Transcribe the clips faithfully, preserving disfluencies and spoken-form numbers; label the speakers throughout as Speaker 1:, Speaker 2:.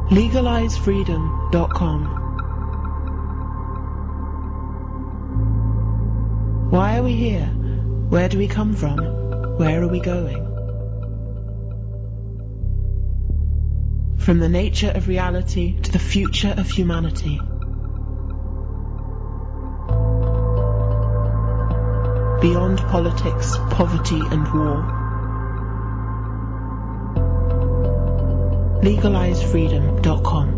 Speaker 1: legalize freedom dot com. Why are we here? Where do we come from? Where are we going? From the nature of reality to the future of humanity. Beyond politics, poverty and war. legalize freedom dot com.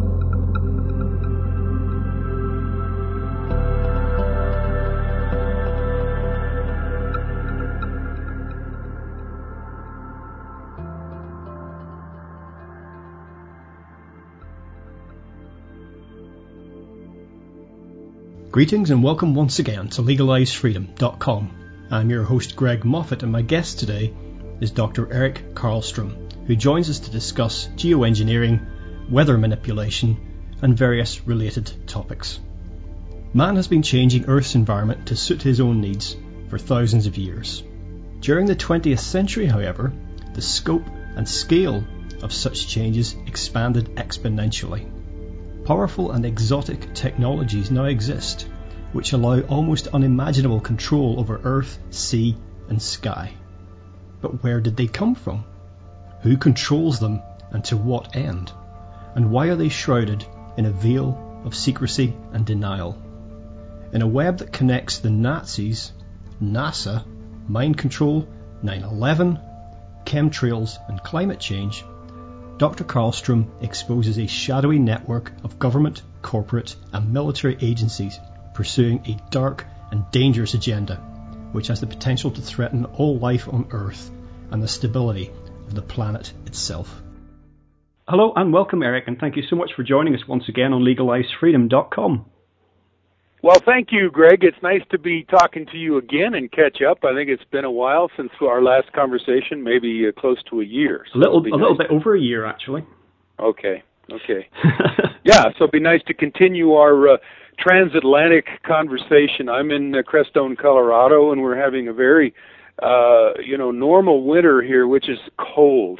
Speaker 2: Greetings and welcome once again to legalize freedom dot com. I'm your host Greg Moffat, and my guest today is Doctor Erik Karlstrom, who joins us to discuss geoengineering, weather manipulation, and various related topics. Man has been changing Earth's environment to suit his own needs for thousands of years. During the twentieth century, however, the scope and scale of such changes expanded exponentially. Powerful and exotic technologies now exist, which allow almost unimaginable control over Earth, sea, and sky. But where did they come from? Who controls them, and to what end? And why are they shrouded in a veil of secrecy and denial? In a web that connects the Nazis, NASA, mind control, nine eleven, chemtrails and climate change, Doctor Karlstrom exposes a shadowy network of government, corporate and military agencies pursuing a dark and dangerous agenda, which has the potential to threaten all life on Earth and the stability of the planet itself. Hello and welcome, Erik, and thank you so much for joining us once again on legalize freedom dot com.
Speaker 3: Well, thank you, Greg. It's nice to be talking to you again and catch up. I think it's been a while since our last conversation, maybe uh, close to a year.
Speaker 2: So a little, a nice little bit over a year, actually.
Speaker 3: Okay, okay. Yeah, so it'd be nice to continue our uh, transatlantic conversation. I'm in uh, Crestone, Colorado, and we're having a very, uh, you know, normal winter here, which is cold.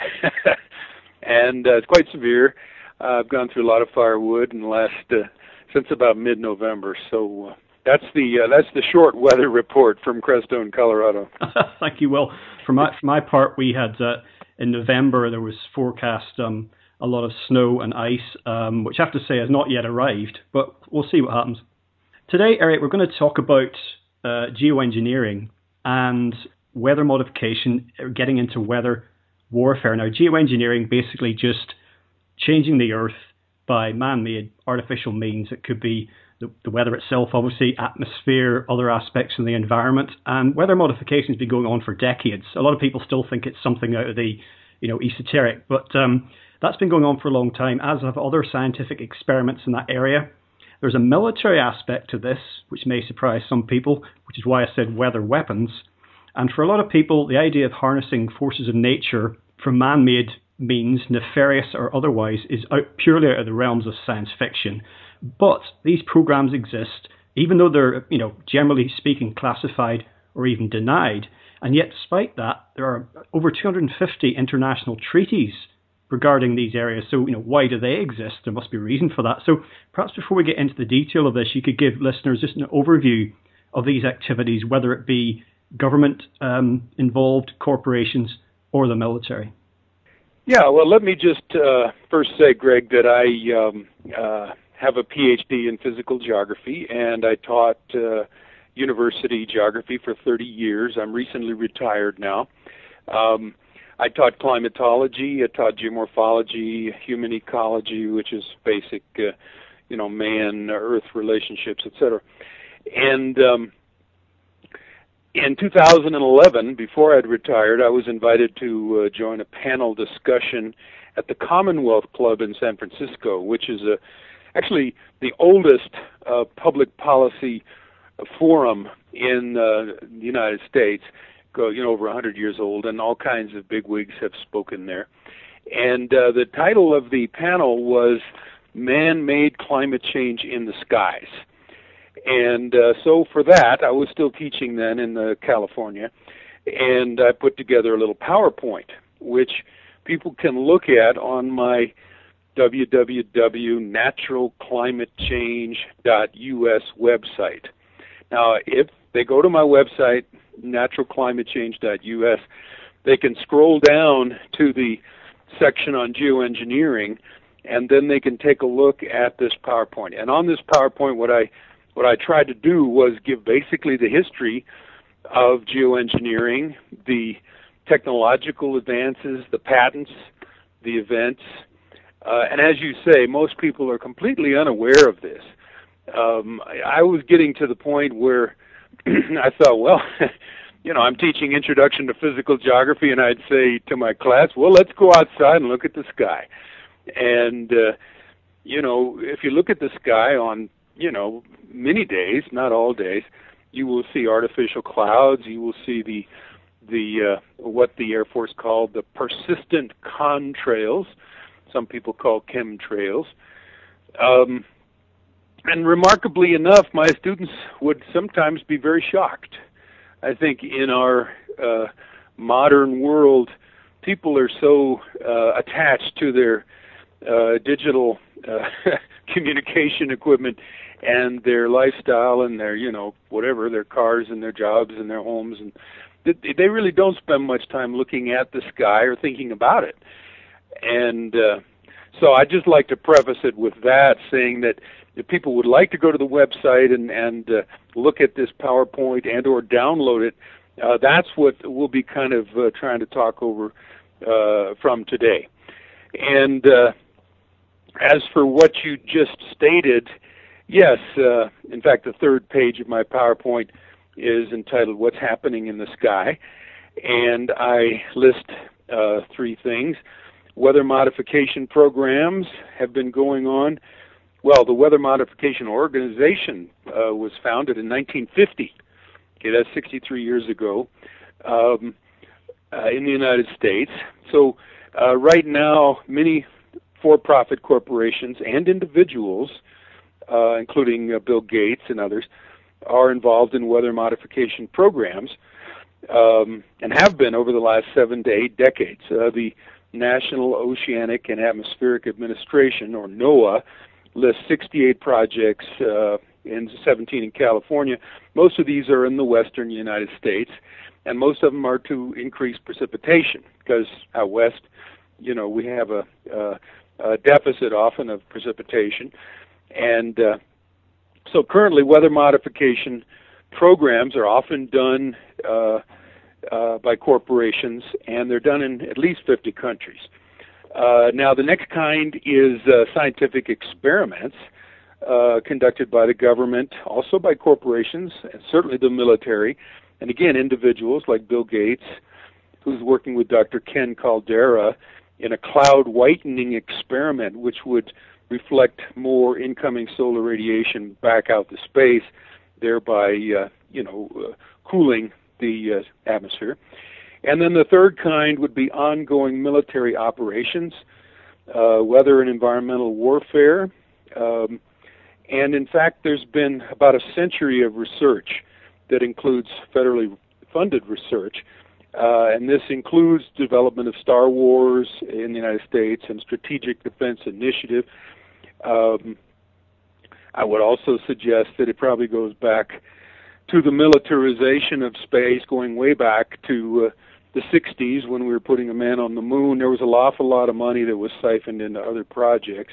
Speaker 3: and uh, it's quite severe. Uh, I've gone through a lot of firewood in the last... Uh, since about mid-November, so uh, that's the uh, that's the short weather report from Crestone, Colorado.
Speaker 2: Thank you. Well, for my for my part, we had uh, in November there was forecast um, a lot of snow and ice, um, which I have to say has not yet arrived, but we'll see what happens. Today, Erik, we're going to talk about uh, geoengineering and weather modification, getting into weather warfare. Now, geoengineering basically just changing the Earth by man-made artificial means. It could be the, the weather itself, obviously, atmosphere, other aspects of the environment, and weather modification has been going on for decades. A lot of people still think it's something out of the, you know, esoteric, but um, that's been going on for a long time, as have other scientific experiments in that area. There's a military aspect to this, which may surprise some people, which is why I said weather weapons. And for a lot of people, the idea of harnessing forces of nature from man-made means, nefarious or otherwise, is out purely out of the realms of science fiction. But these programs exist, even though they're, you know, generally speaking, classified or even denied. And yet, despite that, there are over two hundred fifty international treaties regarding these areas. So, you know, why do they exist? There must be a reason for that. So perhaps before we get into the detail of this, you could give listeners just an overview of these activities, whether it be government um, involved, corporations, or the military.
Speaker 3: Yeah, well, let me just uh, first say, Greg, that I um, uh, have a P H D in physical geography, and I taught uh, university geography for thirty years. I'm recently retired now. Um, I taught climatology, I taught geomorphology, human ecology, which is basic, uh, you know, man-Earth relationships, et cetera. And um, in two thousand eleven, before I'd retired, I was invited to uh, join a panel discussion at the Commonwealth Club in San Francisco, which is a, actually the oldest uh, public policy forum in uh, the United States, go, you know, over one hundred years old, and all kinds of bigwigs have spoken there. And uh, the title of the panel was Man-Made Climate Change in the Skies. And uh, so for that, I was still teaching then in uh, California, and I put together a little PowerPoint, which people can look at on my w w w dot natural climate change dot u s website. Now, if they go to my website, natural climate change dot u s, they can scroll down to the section on geoengineering, and then they can take a look at this PowerPoint. And on this PowerPoint, what I what I tried to do was give basically the history of geoengineering, the technological advances, the patents, the events. Uh, and as you say, most people are completely unaware of this. Um, I, I was getting to the point where I thought, well, you know, I'm teaching Introduction to Physical Geography, and I'd say to my class, well, let's go outside and look at the sky. And, uh, you know, if you look at the sky on, you know, many days, not all days, you will see artificial clouds. You will see the, the uh, what the Air Force called the persistent contrails. Some people call chemtrails. Um, and remarkably enough, my students would sometimes be very shocked. I think in our uh, modern world, people are so uh, attached to their uh, digital uh, communication equipment and their lifestyle and their, you know, whatever, their cars and their jobs and their homes, and they, they really don't spend much time looking at the sky or thinking about it. And uh, so I'd just like to preface it with that, saying that if people would like to go to the website and, and uh, look at this PowerPoint and or download it, uh, that's what we'll be kind of uh, trying to talk over uh, from today. And uh, as for what you just stated, yes, uh, in fact, the third page of my PowerPoint is entitled What's Happening in the Sky, and I list uh, three things. Weather modification programs have been going on. Well, the Weather Modification Organization uh, was founded in nineteen fifty. Okay, that's sixty-three years ago um, uh, in the United States. So uh, right now, many for-profit corporations and individuals, uh, including uh, Bill Gates and others, are involved in weather modification programs um, and have been over the last seven to eight decades. Uh, the National Oceanic and Atmospheric Administration, or NOAA, lists sixty-eight projects, uh, in seventeen in California. Most of these are in the western United States, and most of them are to increase precipitation, because out west, you know, we have a, a, a deficit often of precipitation. And uh, so currently weather modification programs are often done uh, uh, by corporations, and they're done in at least fifty countries. Uh, now, the next kind is uh, scientific experiments uh, conducted by the government, also by corporations, and certainly the military, and again, individuals like Bill Gates, who's working with Doctor Ken Caldera in a cloud whitening experiment, which would reflect more incoming solar radiation back out to space, thereby, uh, you know, uh, cooling the uh, atmosphere. And then the third kind would be ongoing military operations, uh, weather and environmental warfare. Um, and in fact, there's been about a century of research that includes federally funded research. Uh, and this includes development of Star Wars in the United States and Strategic Defense Initiative. Um, I would also suggest that it probably goes back to the militarization of space, going way back to uh, the sixties when we were putting a man on the moon. There was an awful lot of money that was siphoned into other projects.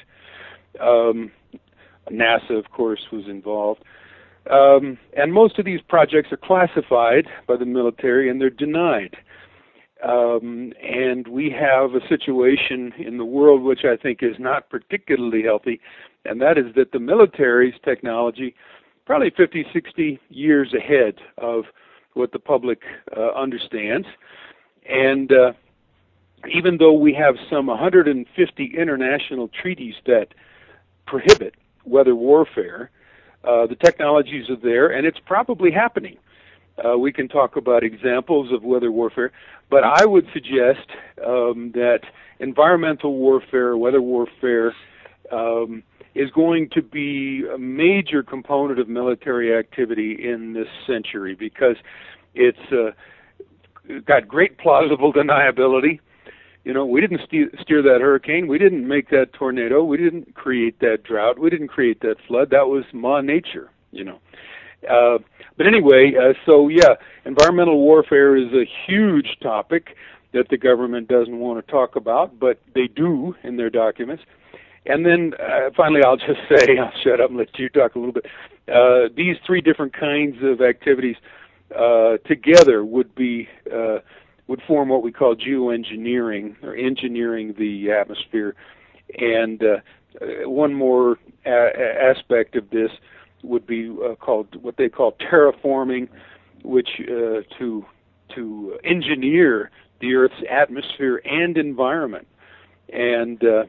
Speaker 3: Um, NASA, of course, was involved. Um, and most of these projects are classified by the military, and they're denied. Um, and we have a situation in the world which I think is not particularly healthy, and that is that the military's technology probably fifty, sixty years ahead of what the public uh, understands. And uh, even though we have some one hundred fifty international treaties that prohibit weather warfare, uh, the technologies are there, and it's probably happening. Uh, we can talk about examples of weather warfare, but I would suggest um, that environmental warfare, weather warfare, um, is going to be a major component of military activity in this century, because it's uh, got great plausible deniability. You know, we didn't steer, steer that hurricane. We didn't make that tornado. We didn't create that drought. We didn't create that flood. That was Ma Nature, you know. Uh, but anyway, uh, so yeah, environmental warfare is a huge topic that the government doesn't want to talk about, but they do in their documents. And then uh, finally, I'll just say, I'll shut up and let you talk a little bit. Uh, these three different kinds of activities uh, together would be uh, would form what we call geoengineering, or engineering the atmosphere. And uh, one more a- aspect of this would be uh, called what they call terraforming, which uh, to to engineer the Earth's atmosphere and environment. And uh,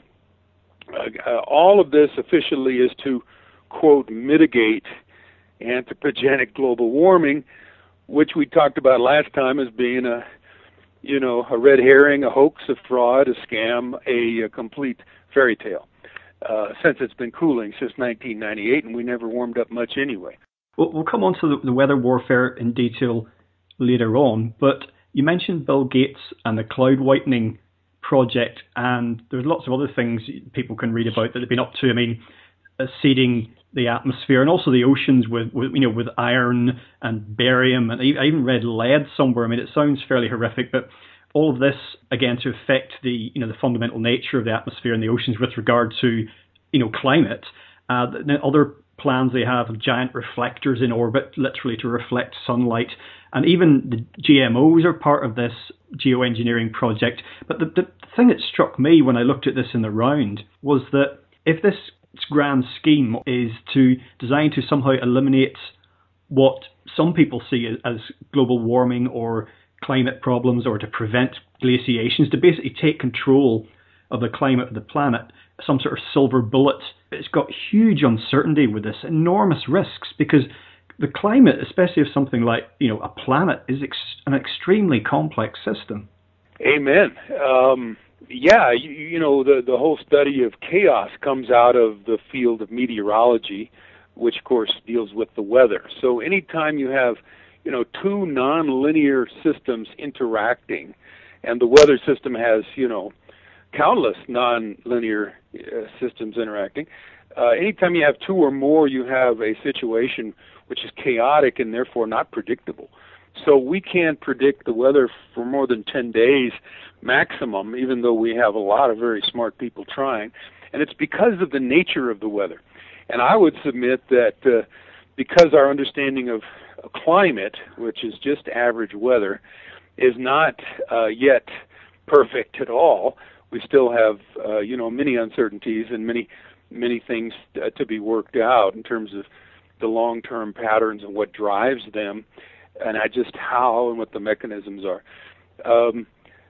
Speaker 3: uh, all of this officially is to, quote, mitigate anthropogenic global warming, which we talked about last time as being a, you know, a red herring, a hoax, a fraud, a scam, a, a complete fairy tale. Uh, since it's been cooling since nineteen ninety-eight, and we never warmed up much anyway.
Speaker 2: We'll, we'll come on to the, the weather warfare in detail later on, but you mentioned Bill Gates and the cloud whitening project, and there's lots of other things people can read about that they've been up to. I mean, uh, seeding the atmosphere and also the oceans with, with you know with iron and barium, and I even read lead somewhere. I mean, it sounds fairly horrific, but all of this again to affect the you know the fundamental nature of the atmosphere and the oceans with regard to you know climate. Uh, the other plans they have of giant reflectors in orbit, literally to reflect sunlight, and even the G M Os are part of this geoengineering project. But the, the thing that struck me when I looked at this in the round was that if this grand scheme is to design to somehow eliminate what some people see as global warming or climate problems, or to prevent glaciations, to basically take control of the climate of the planet, some sort of silver bullet. It's got huge uncertainty with this, enormous risks, because the climate, especially of something like, you know, a planet, is ex- an extremely complex system.
Speaker 3: Amen. Um, yeah, you, you know, the, the whole study of chaos comes out of the field of meteorology, which, of course, deals with the weather. So anytime you have, you know, two nonlinear systems interacting, and the weather system has, you know, countless nonlinear uh, systems interacting, uh, anytime you have two or more, you have a situation which is chaotic and therefore not predictable. So we can't predict the weather for more than ten days maximum, even though we have a lot of very smart people trying. And it's because of the nature of the weather. And I would submit that uh, because our understanding of climate, which is just average weather, is not uh, yet perfect at all, we still have, uh, you know, many uncertainties and many, many things uh, to be worked out in terms of the long-term patterns and what drives them, and I just how and what the mechanisms are. Um,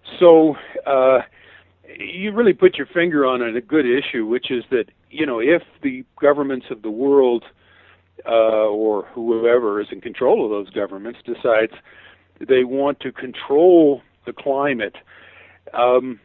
Speaker 3: so uh, you really put your finger on a good issue, which is that, you know, if the governments of the world uh, or whoever is in control of those governments decides they want to control the climate, um,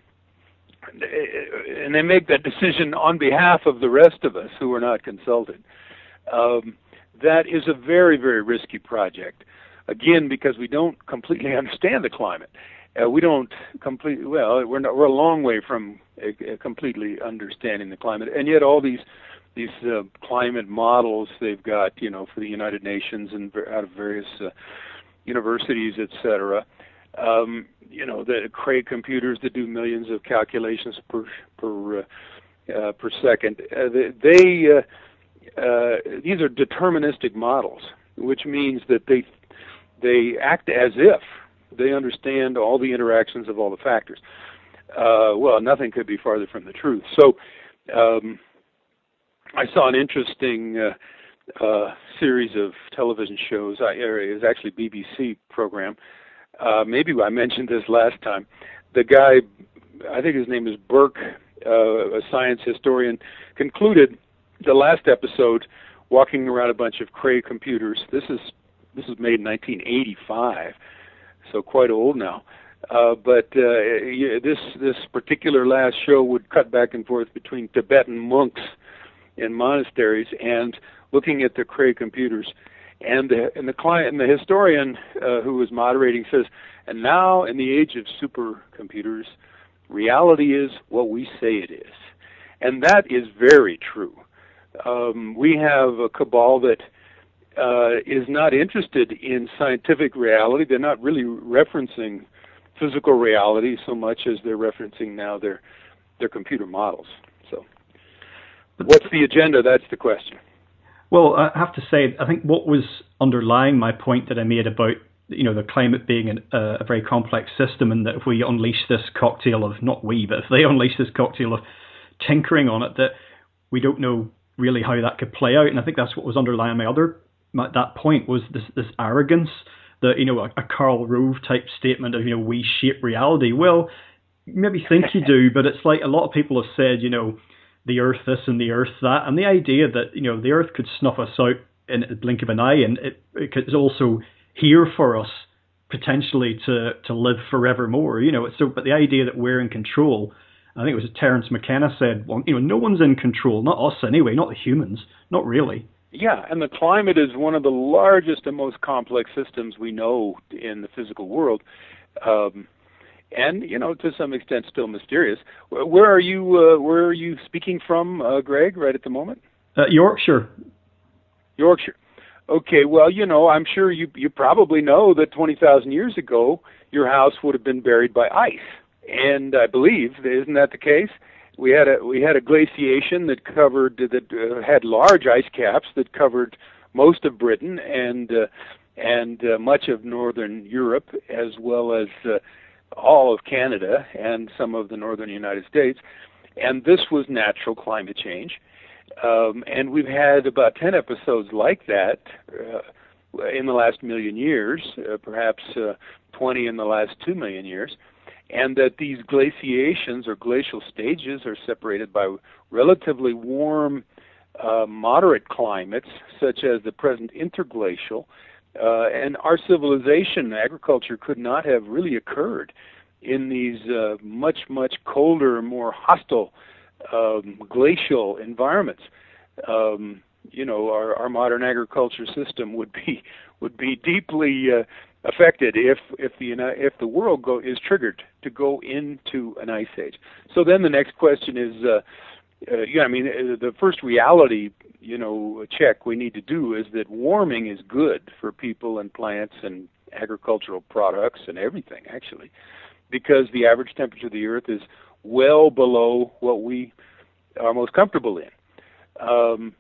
Speaker 3: and they make that decision on behalf of the rest of us who are not consulted, um, that is a very, very risky project. Again, because we don't completely understand the climate. Uh, we don't completely, well, we're, not, we're a long way from uh, completely understanding the climate. And yet all these these uh, climate models they've got, you know, for the United Nations and out of various uh, universities, et cetera, um, you know, the Cray computers that do millions of calculations per per uh, uh, per second. Uh, they uh, uh, these are deterministic models, which means that they they act as if they understand all the interactions of all the factors. Uh, well, nothing could be farther from the truth. So, um, I saw an interesting uh, uh, series of television shows. I, it was actually a B B C program. Uh, maybe I mentioned this last time. The guy, I think his name is Burke, uh, a science historian, concluded the last episode walking around a bunch of Cray computers. This is this was made in nineteen eighty-five, so quite old now. Uh, but uh, this this particular last show would cut back and forth between Tibetan monks in monasteries and looking at the Cray computers. And the, and the client and the historian uh, who was moderating says, and now in the age of supercomputers, Reality is what we say it is. And that is very true. Um, we have a cabal that uh, is not interested in scientific reality. They're not really referencing physical reality so much as they're referencing now their their computer models. So, what's the agenda? That's the question.
Speaker 2: Well, I have to say, I think what was underlying my point that I made about, you know, the climate being an, uh, a very complex system, and that if we unleash this cocktail of, not we, but if they unleash this cocktail of tinkering on it, that we don't know really how that could play out. And I think that's what was underlying my other, my, that point was this, this arrogance that, you know, a, a Karl Rove type statement of, you know, we shape reality. Well, maybe think you do, but it's like a lot of people have said, you know, the earth this and the earth that, and the idea that, you know, the earth could snuff us out in a blink of an eye, and it, it is also here for us potentially to, to live forevermore, you know. So, but the idea that we're in control, I think it was Terence McKenna said, well, you know, no one's in control, not us anyway, not the humans, not really.
Speaker 3: Yeah, and the climate is one of the largest and most complex systems we know in the physical world. Um, And you know, to some extent, still mysterious. Where are you? Uh, where are you speaking from, uh, Greg? Right at the moment?
Speaker 2: Uh, Yorkshire.
Speaker 3: Yorkshire. Okay. Well, you know, I'm sure you you probably know that twenty thousand years ago, your house would have been buried by ice. And I believe, isn't that the case? We had a we had a glaciation that covered that uh, had large ice caps that covered most of Britain and uh, and uh, much of northern Europe, as well as uh, all of Canada and some of the northern United States, and this was natural climate change. Um, and we've had about ten episodes like that uh, in the last million years, uh, perhaps uh, twenty in the last two million years, and that these glaciations or glacial stages are separated by relatively warm, uh, moderate climates, such as the present interglacial. Uh, and our civilization, agriculture, could not have really occurred in these uh, much, much colder, more hostile um, glacial environments. Um, you know, our, our modern agriculture system would be would be deeply uh, affected if if the if the world go, is triggered to go into an ice age. So then the next question is, uh, uh, yeah, I mean, the first reality, you know, check we need to do is that warming is good for people and plants and agricultural products and everything, actually, because the average temperature of the Earth is well below what we are most comfortable in. Um,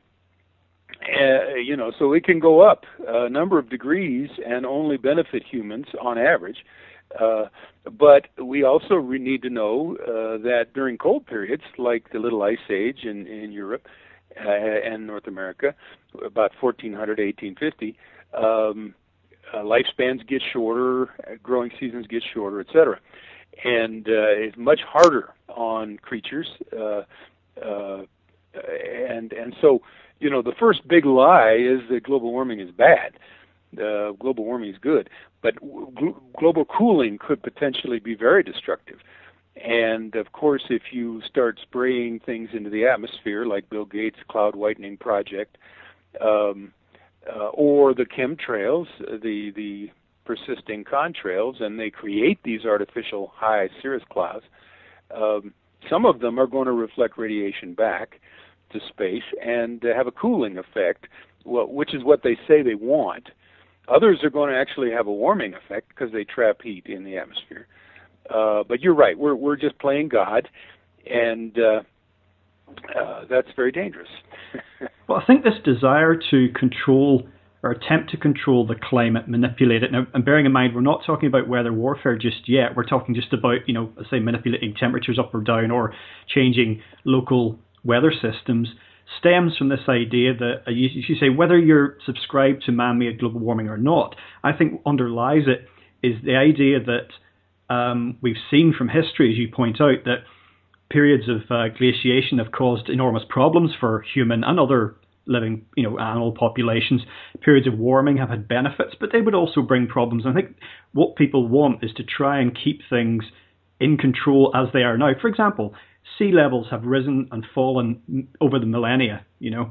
Speaker 3: uh, you know, so it can go up a number of degrees and only benefit humans on average. Uh, but we also re- need to know uh, that during cold periods, like the Little Ice Age in, in Europe uh, and North America, about fourteen hundred to eighteen fifty, um, uh, lifespans get shorter, growing seasons get shorter, et cetera. And uh, it's much harder on creatures. Uh, uh, and and so, you know, the first big lie is that global warming is bad. Uh, global warming is good, but gl- global cooling could potentially be very destructive. And of course, if you start spraying things into the atmosphere, like Bill Gates' cloud whitening project, um, uh, or the chemtrails, the the persisting contrails, and they create these artificial high cirrus clouds, um, some of them are going to reflect radiation back to space and uh, have a cooling effect, well, which is what they say they want. Others are going to actually have a warming effect because they trap heat in the atmosphere. Uh, but you're right, we're we're just playing God, and uh, uh, that's very dangerous.
Speaker 2: Well, I think this desire to control or attempt to control the climate, manipulate it. Now, and bearing in mind, we're not talking about weather warfare just yet. We're talking just about, you know, let's say manipulating temperatures up or down or changing local weather systems, stems from this idea that, uh, you, you say, whether you're subscribed to man-made global warming or not, I think underlies it is the idea that um, we've seen from history, as you point out, that periods of uh, glaciation have caused enormous problems for human and other living, you know, animal populations. Periods of warming have had benefits, but they would also bring problems. And I think what people want is to try and keep things in control as they are now. For example, sea levels have risen and fallen over the millennia, you know,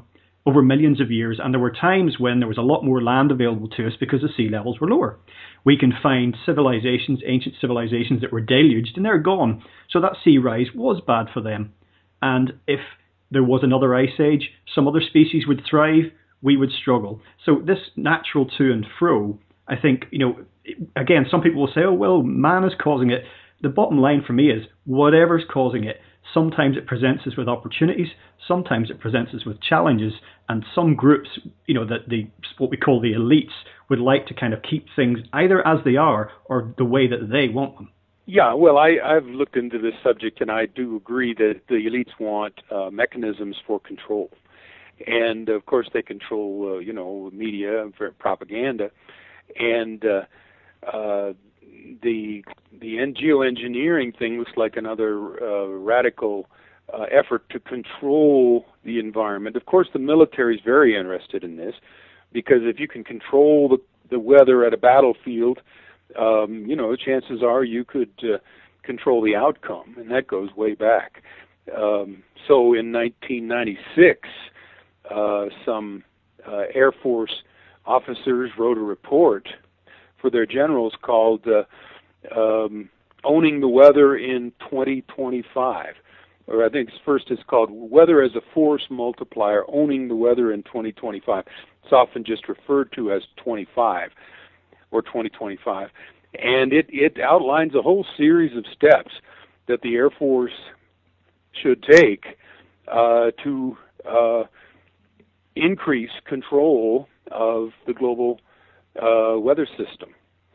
Speaker 2: over millions of years, and there were times when there was a lot more land available to us because the sea levels were lower. We can find civilizations, ancient civilizations that were deluged, and they're gone. So that sea rise was bad for them. And if there was another ice age, some other species would thrive, we would struggle. So this natural to and fro, I think, you know, again, some people will say, oh, well, man is causing it. The bottom line for me is whatever's causing it, sometimes it presents us with opportunities, sometimes it presents us with challenges, and some groups, you know, that the what we call the elites would like to kind of keep things either as they are or the way that they want them.
Speaker 3: Yeah, well, I, I've looked into this subject, and I do agree that the elites want uh, mechanisms for control. And, of course, they control, uh, you know, media, propaganda, and uh, uh, the the geoengineering thing looks like another uh, radical uh, effort to control the environment. Of course, the military is very interested in this, because if you can control the, the weather at a battlefield, um, you know, chances are you could uh, control the outcome, and that goes way back. Um, so in nineteen ninety-six, uh, some uh, Air Force officers wrote a report for their generals called uh, um, Owning the Weather in twenty twenty-five. Or I think first it's called Weather as a Force Multiplier, Owning the Weather in twenty twenty-five. It's often just referred to as twenty-five or twenty twenty-five. And it, it outlines a whole series of steps that the Air Force should take uh, to uh, increase control of the global uh, weather system.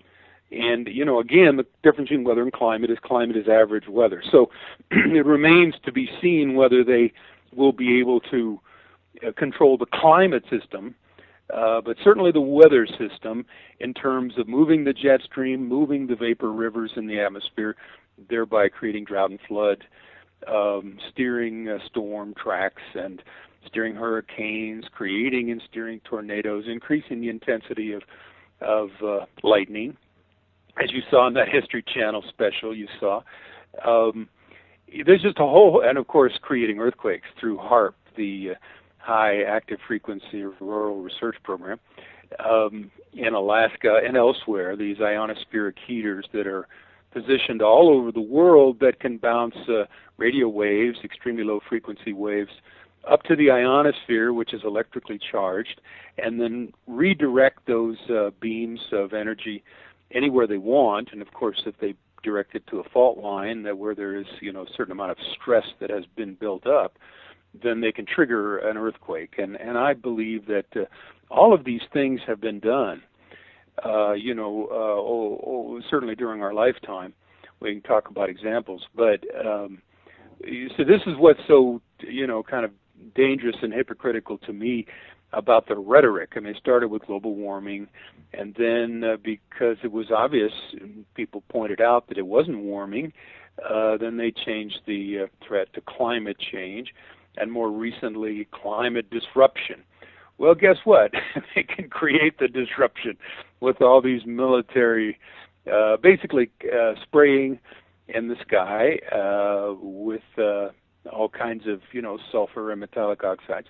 Speaker 3: And, you know, again, the difference between weather and climate is climate is average weather. So it remains to be seen whether they will be able to uh, control the climate system, uh, but certainly the weather system in terms of moving the jet stream, moving the vapor rivers in the atmosphere, thereby creating drought and flood, um, steering uh, storm tracks and steering hurricanes, creating and steering tornadoes, increasing the intensity of, of uh, lightning. As you saw in that History Channel special you saw, um, there's just a whole, and of course creating earthquakes through HAARP, the uh, High Active Frequency Auroral Research Program, um, in Alaska and elsewhere, these ionospheric heaters that are positioned all over the world that can bounce uh, radio waves, extremely low frequency waves, up to the ionosphere, which is electrically charged, and then redirect those uh, beams of energy anywhere they want. And of course, if they direct it to a fault line that where there is, you know, a certain amount of stress that has been built up, then they can trigger an earthquake. And and I believe that uh, all of these things have been done, uh, you know, uh, oh, oh, certainly during our lifetime. We can talk about examples, but um, so this is what's so, you know, kind of dangerous and hypocritical to me about the rhetoric. I mean, it started with global warming, and then uh, because it was obvious, people pointed out that it wasn't warming, uh, then they changed the uh, threat to climate change, and more recently, climate disruption. Well, guess what? They can create the disruption with all these military, uh, basically uh, spraying in the sky uh, with uh, all kinds of, you know, sulfur and metallic oxides.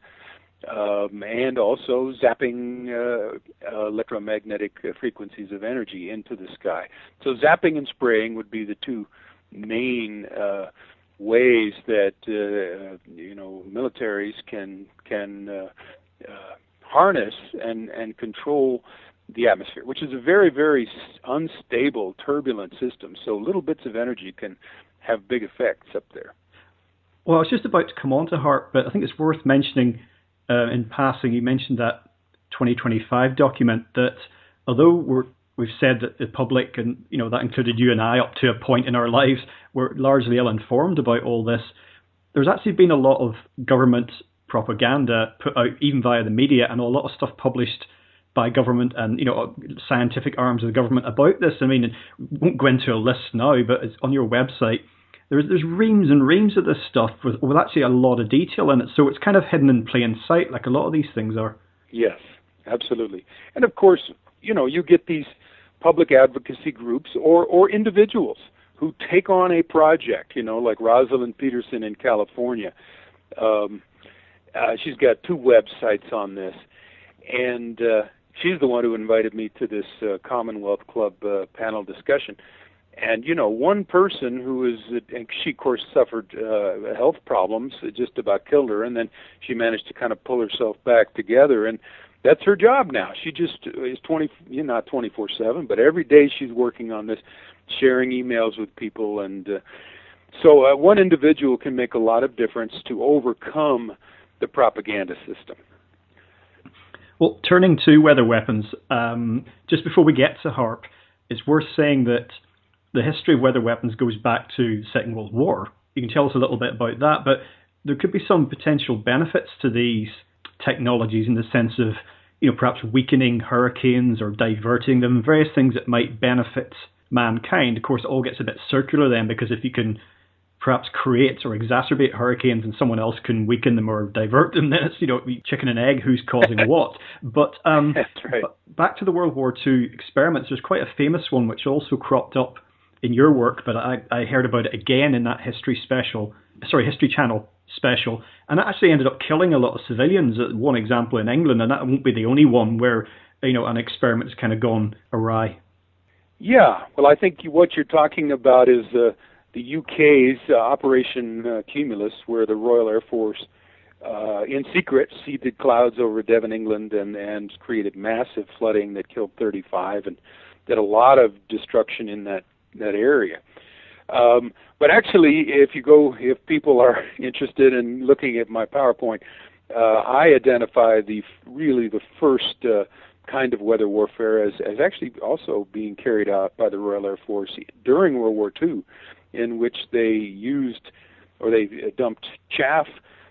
Speaker 3: Um, and also zapping uh, uh, electromagnetic uh, frequencies of energy into the sky. So zapping and spraying would be the two main uh, ways that uh, you know militaries can can uh, uh, harness and and control the atmosphere, which is a very very unstable, turbulent system. So little bits of energy can have big effects up there.
Speaker 2: Well, I was just about to come on to HAARP, but I think it's worth mentioning. Uh, in passing, you mentioned that twenty twenty-five document that, although we're, we've said that the public, and you know that included you and I up to a point in our lives, were largely ill-informed about all this, there's actually been a lot of government propaganda put out, even via the media, and a lot of stuff published by government and you know scientific arms of the government about this. I mean, we won't go into a list now, but it's on your website. There's there's reams and reams of this stuff with, with actually a lot of detail in it. So it's kind of hidden in plain sight, like a lot of these things are.
Speaker 3: Yes, absolutely. And of course, you know, you get these public advocacy groups or, or individuals who take on a project, you know, like Rosalind Peterson in California. Um, Uh, she's got two websites on this, and uh, she's the one who invited me to this uh, Commonwealth Club uh, panel discussion. And, you know, one person who is, and she, of course, suffered uh, health problems, it just about killed her, and then she managed to kind of pull herself back together, and that's her job now. She just is twenty, you know, not twenty-four seven, but every day she's working on this, sharing emails with people, and uh, so uh, one individual can make a lot of difference to overcome the propaganda system.
Speaker 2: Well, turning to weather weapons, um, just before we get to HAARP, it's worth saying that the history of weather weapons goes back to the Second World War. You can tell us a little bit about that, but there could be some potential benefits to these technologies in the sense of, you know, perhaps weakening hurricanes or diverting them, various things that might benefit mankind. Of course, it all gets a bit circular then, because if you can perhaps create or exacerbate hurricanes and someone else can weaken them or divert them, then it's, you know, chicken and egg, who's causing what. But um,
Speaker 3: That's right.
Speaker 2: back to the World War Two experiments, there's quite a famous one which also cropped up in your work, but I, I heard about it again in that History special, sorry, History Channel special, and it actually ended up killing a lot of civilians. One example in England, and that won't be the only one where, you know, an experiment's kind of gone awry.
Speaker 3: Yeah, well, I think what you're talking about is uh, the U K's uh, Operation uh, Cumulus, where the Royal Air Force, uh, in secret, seeded clouds over Devon, England, and, and created massive flooding that killed thirty-five and did a lot of destruction in that, that area. Um, but actually, if you go, if people are interested in looking at my PowerPoint, uh, I identify the really the first uh, kind of weather warfare as, as actually also being carried out by the Royal Air Force during World War Two, in which they used or they dumped chaff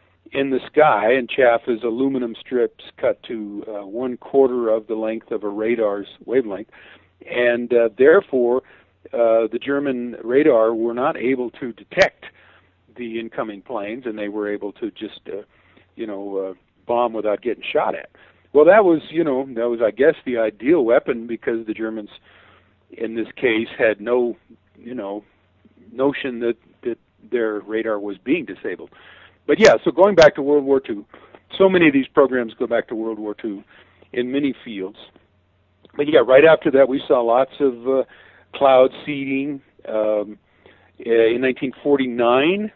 Speaker 3: in the sky, and chaff is aluminum strips cut to uh, one quarter of the length of a radar's wavelength, and uh, therefore uh, the German radar were not able to detect the incoming planes, and they were able to just, uh, you know, uh, bomb without getting shot at. Well, that was, you know, that was, I guess, the ideal weapon, because the Germans, in this case, had no, you know, notion that, that their radar was being disabled. But yeah, so going back to World War Two, so many of these programs go back to World War Two in many fields. But yeah, right after that, we saw lots of uh, cloud seeding. Um, in nineteen forty-nine,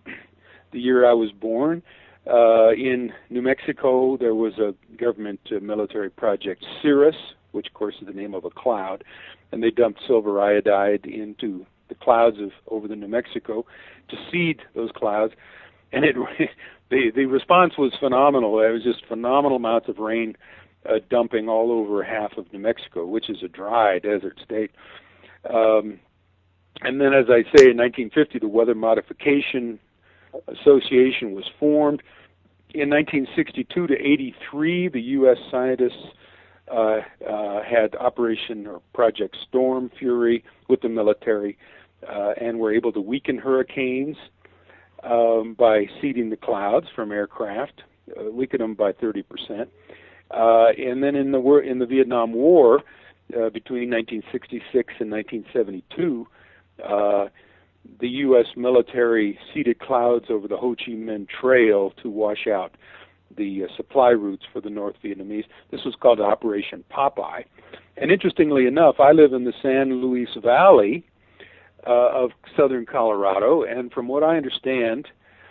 Speaker 3: the year I was born, uh, in New Mexico, there was a government uh, military project, Cirrus, which of course is the name of a cloud, and they dumped silver iodide into the clouds of over the New Mexico to seed those clouds, and it the the response was phenomenal. It was just phenomenal amounts of rain uh, dumping all over half of New Mexico, which is a dry desert state. Um, and then, as I say, in nineteen fifty, the Weather Modification Association was formed. In nineteen sixty-two to eighty-three, the U S scientists uh, uh, had Operation or Project Storm Fury with the military, uh, and were able to weaken hurricanes um, by seeding the clouds from aircraft, uh, weaken them by thirty percent. Uh, and then in the war, in the Vietnam War, uh, between nineteen sixty-six and nineteen seventy-two, uh, the U S military seeded clouds over the Ho Chi Minh Trail to wash out the uh, supply routes for the North Vietnamese. This was called Operation Popeye. And interestingly enough, I live in the San Luis Valley uh, of southern Colorado, and from what I understand,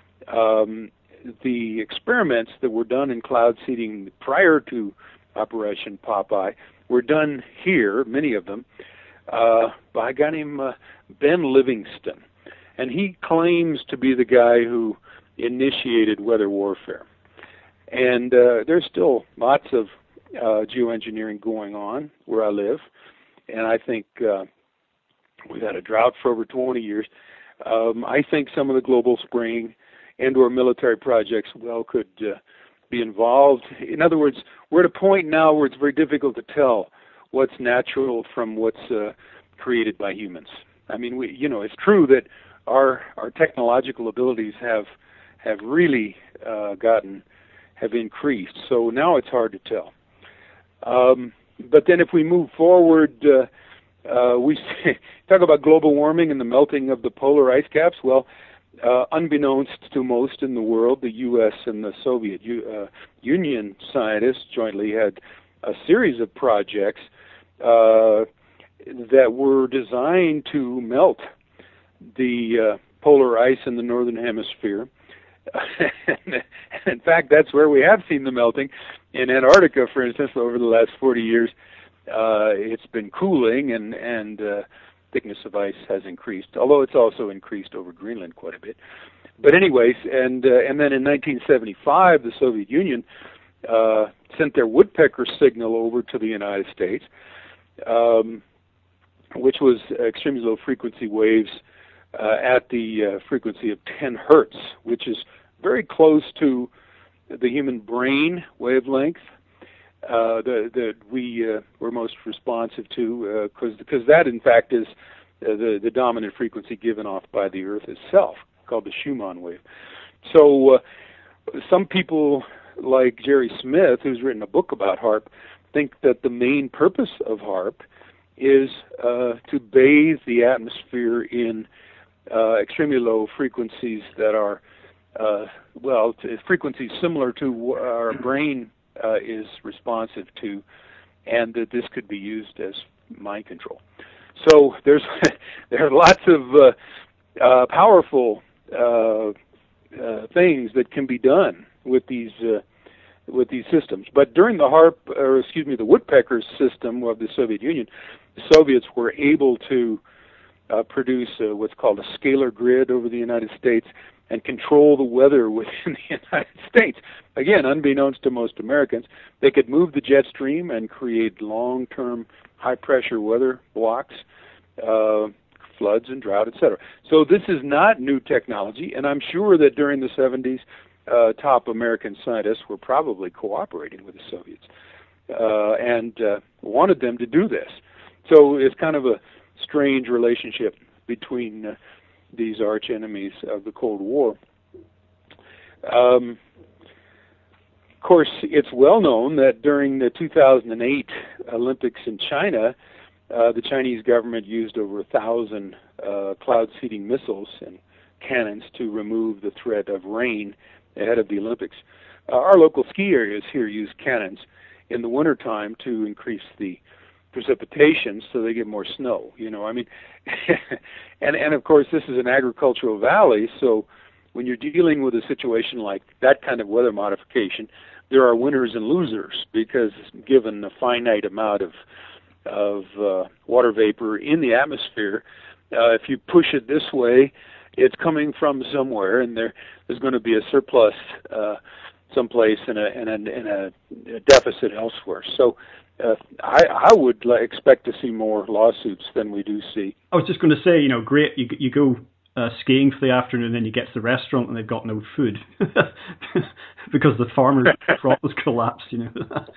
Speaker 3: um, the experiments that were done in cloud seeding prior to Operation Popeye were done here, many of them, uh, by a guy named uh, Ben Livingston. And he claims to be the guy who initiated weather warfare. And uh, there's still lots of uh, geoengineering going on where I live. And I think uh, we've had a drought for over twenty years. Um, I think some of the global spring and or military projects, well, could uh, be involved. In other words, we're at a point now where it's very difficult to tell what's natural from what's uh, created by humans. I mean, we, you know, it's true that our our technological abilities have have really uh, gotten have increased. So now it's hard to tell. Um, but then if we move forward, uh, uh, we talk about global warming and the melting of the polar ice caps. Well, uh, unbeknownst to most in the world, the U S and the Soviet U- uh, Union scientists jointly had a series of projects uh, that were designed to melt the uh, polar ice in the northern hemisphere. In fact, that's where we have seen the melting. In Antarctica, for instance, over the last forty years, uh, it's been cooling, and and uh, thickness of ice has increased, although it's also increased over Greenland quite a bit. But anyways, and uh, and then in nineteen seventy-five, the Soviet Union uh, sent their woodpecker signal over to the United States, um, which was extremely low frequency waves uh, at the uh, frequency of ten hertz, which is very close to the human brain wavelength uh, that, that we uh, were most responsive to, because uh, because that, in fact, is uh, the, the dominant frequency given off by the Earth itself, called the Schumann wave. So uh, some people, like Jerry Smith, who's written a book about HAARP, think that the main purpose of HAARP is uh, to bathe the atmosphere in uh, extremely low frequencies that are Uh, well, to frequencies similar to what our brain uh, is responsive to, and that this could be used as mind control. So there's there are lots of uh, uh, powerful uh, uh, things that can be done with these uh, with these systems. But during the HAARP, or excuse me, the woodpecker system of the Soviet Union, the Soviets were able to uh, produce uh, what's called a scalar grid over the United States and control the weather within the United States. Again, unbeknownst to most Americans, they could move the jet stream and create long-term high-pressure weather blocks, uh, floods and drought, et cetera. So this is not new technology, and I'm sure that during the seventies, uh, top American scientists were probably cooperating with the Soviets uh, and uh, wanted them to do this. So it's kind of a strange relationship between uh, these arch enemies of the Cold War. Um, of course, it's well known that during the two thousand eight Olympics in China, uh, the Chinese government used over a thousand uh, cloud-seeding missiles and cannons to remove the threat of rain ahead of the Olympics. Uh, our local ski areas here use cannons in the wintertime to increase the precipitation so they get more snow. You know, I mean, and and of course this is an agricultural valley, so when you're dealing with a situation like that kind of weather modification, there are winners and losers, because given the finite amount of of uh, water vapor in the atmosphere, uh, if you push it this way, it's coming from somewhere, and there there's going to be a surplus uh, someplace and a and a, and a deficit elsewhere. So Uh, I, I would like, expect to see more lawsuits than we do see.
Speaker 2: I was just going to say, you know, great, you you go uh, skiing for the afternoon, and then you get to the restaurant and they've got no food because the farmer's crop was collapsed, you know.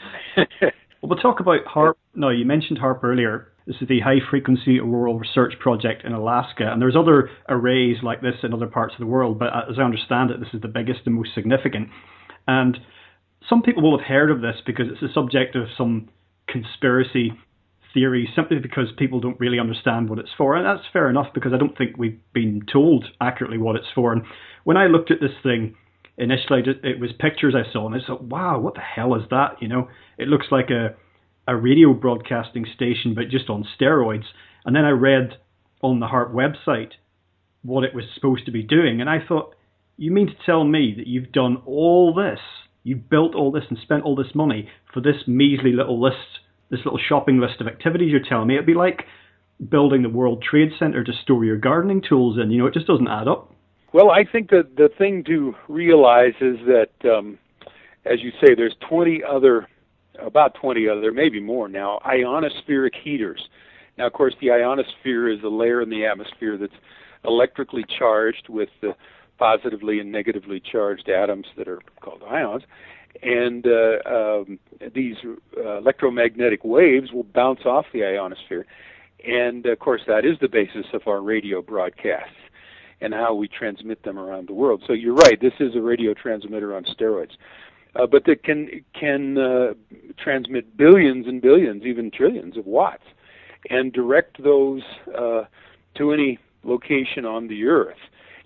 Speaker 2: Well, we'll talk about HAARP. No, you mentioned HAARP earlier. This is the High Frequency Auroral Research Project in Alaska, and there's other arrays like this in other parts of the world, but as I understand it, this is the biggest and most significant. And some people will have heard of this because it's the subject of some conspiracy theory, simply because people don't really understand what it's for, and that's fair enough, because I don't think we've been told accurately what it's for. And when I looked at this thing initially, it was pictures I saw, and I thought, wow, what the hell is that? You know, it looks like a a radio broadcasting station, but just on steroids. And then I read on the HAARP website what it was supposed to be doing, and I thought, you mean to tell me that you've done all this, you've built all this and spent all this money for this measly little list, this little shopping list of activities you're telling me? It'd be like building the World Trade Center to store your gardening tools in. You know, it just doesn't add up.
Speaker 3: Well, I think that the thing to realize is that, um, as you say, there's twenty other, about twenty other, maybe more now, ionospheric heaters. Now, of course, the ionosphere is a layer in the atmosphere that's electrically charged with the positively and negatively charged atoms that are called ions. And uh, um, these uh, electromagnetic waves will bounce off the ionosphere. And, of course, that is the basis of our radio broadcasts and how we transmit them around the world. So you're right, this is a radio transmitter on steroids. Uh, but that can, can uh, transmit billions and billions, even trillions of watts, and direct those uh, to any location on the Earth.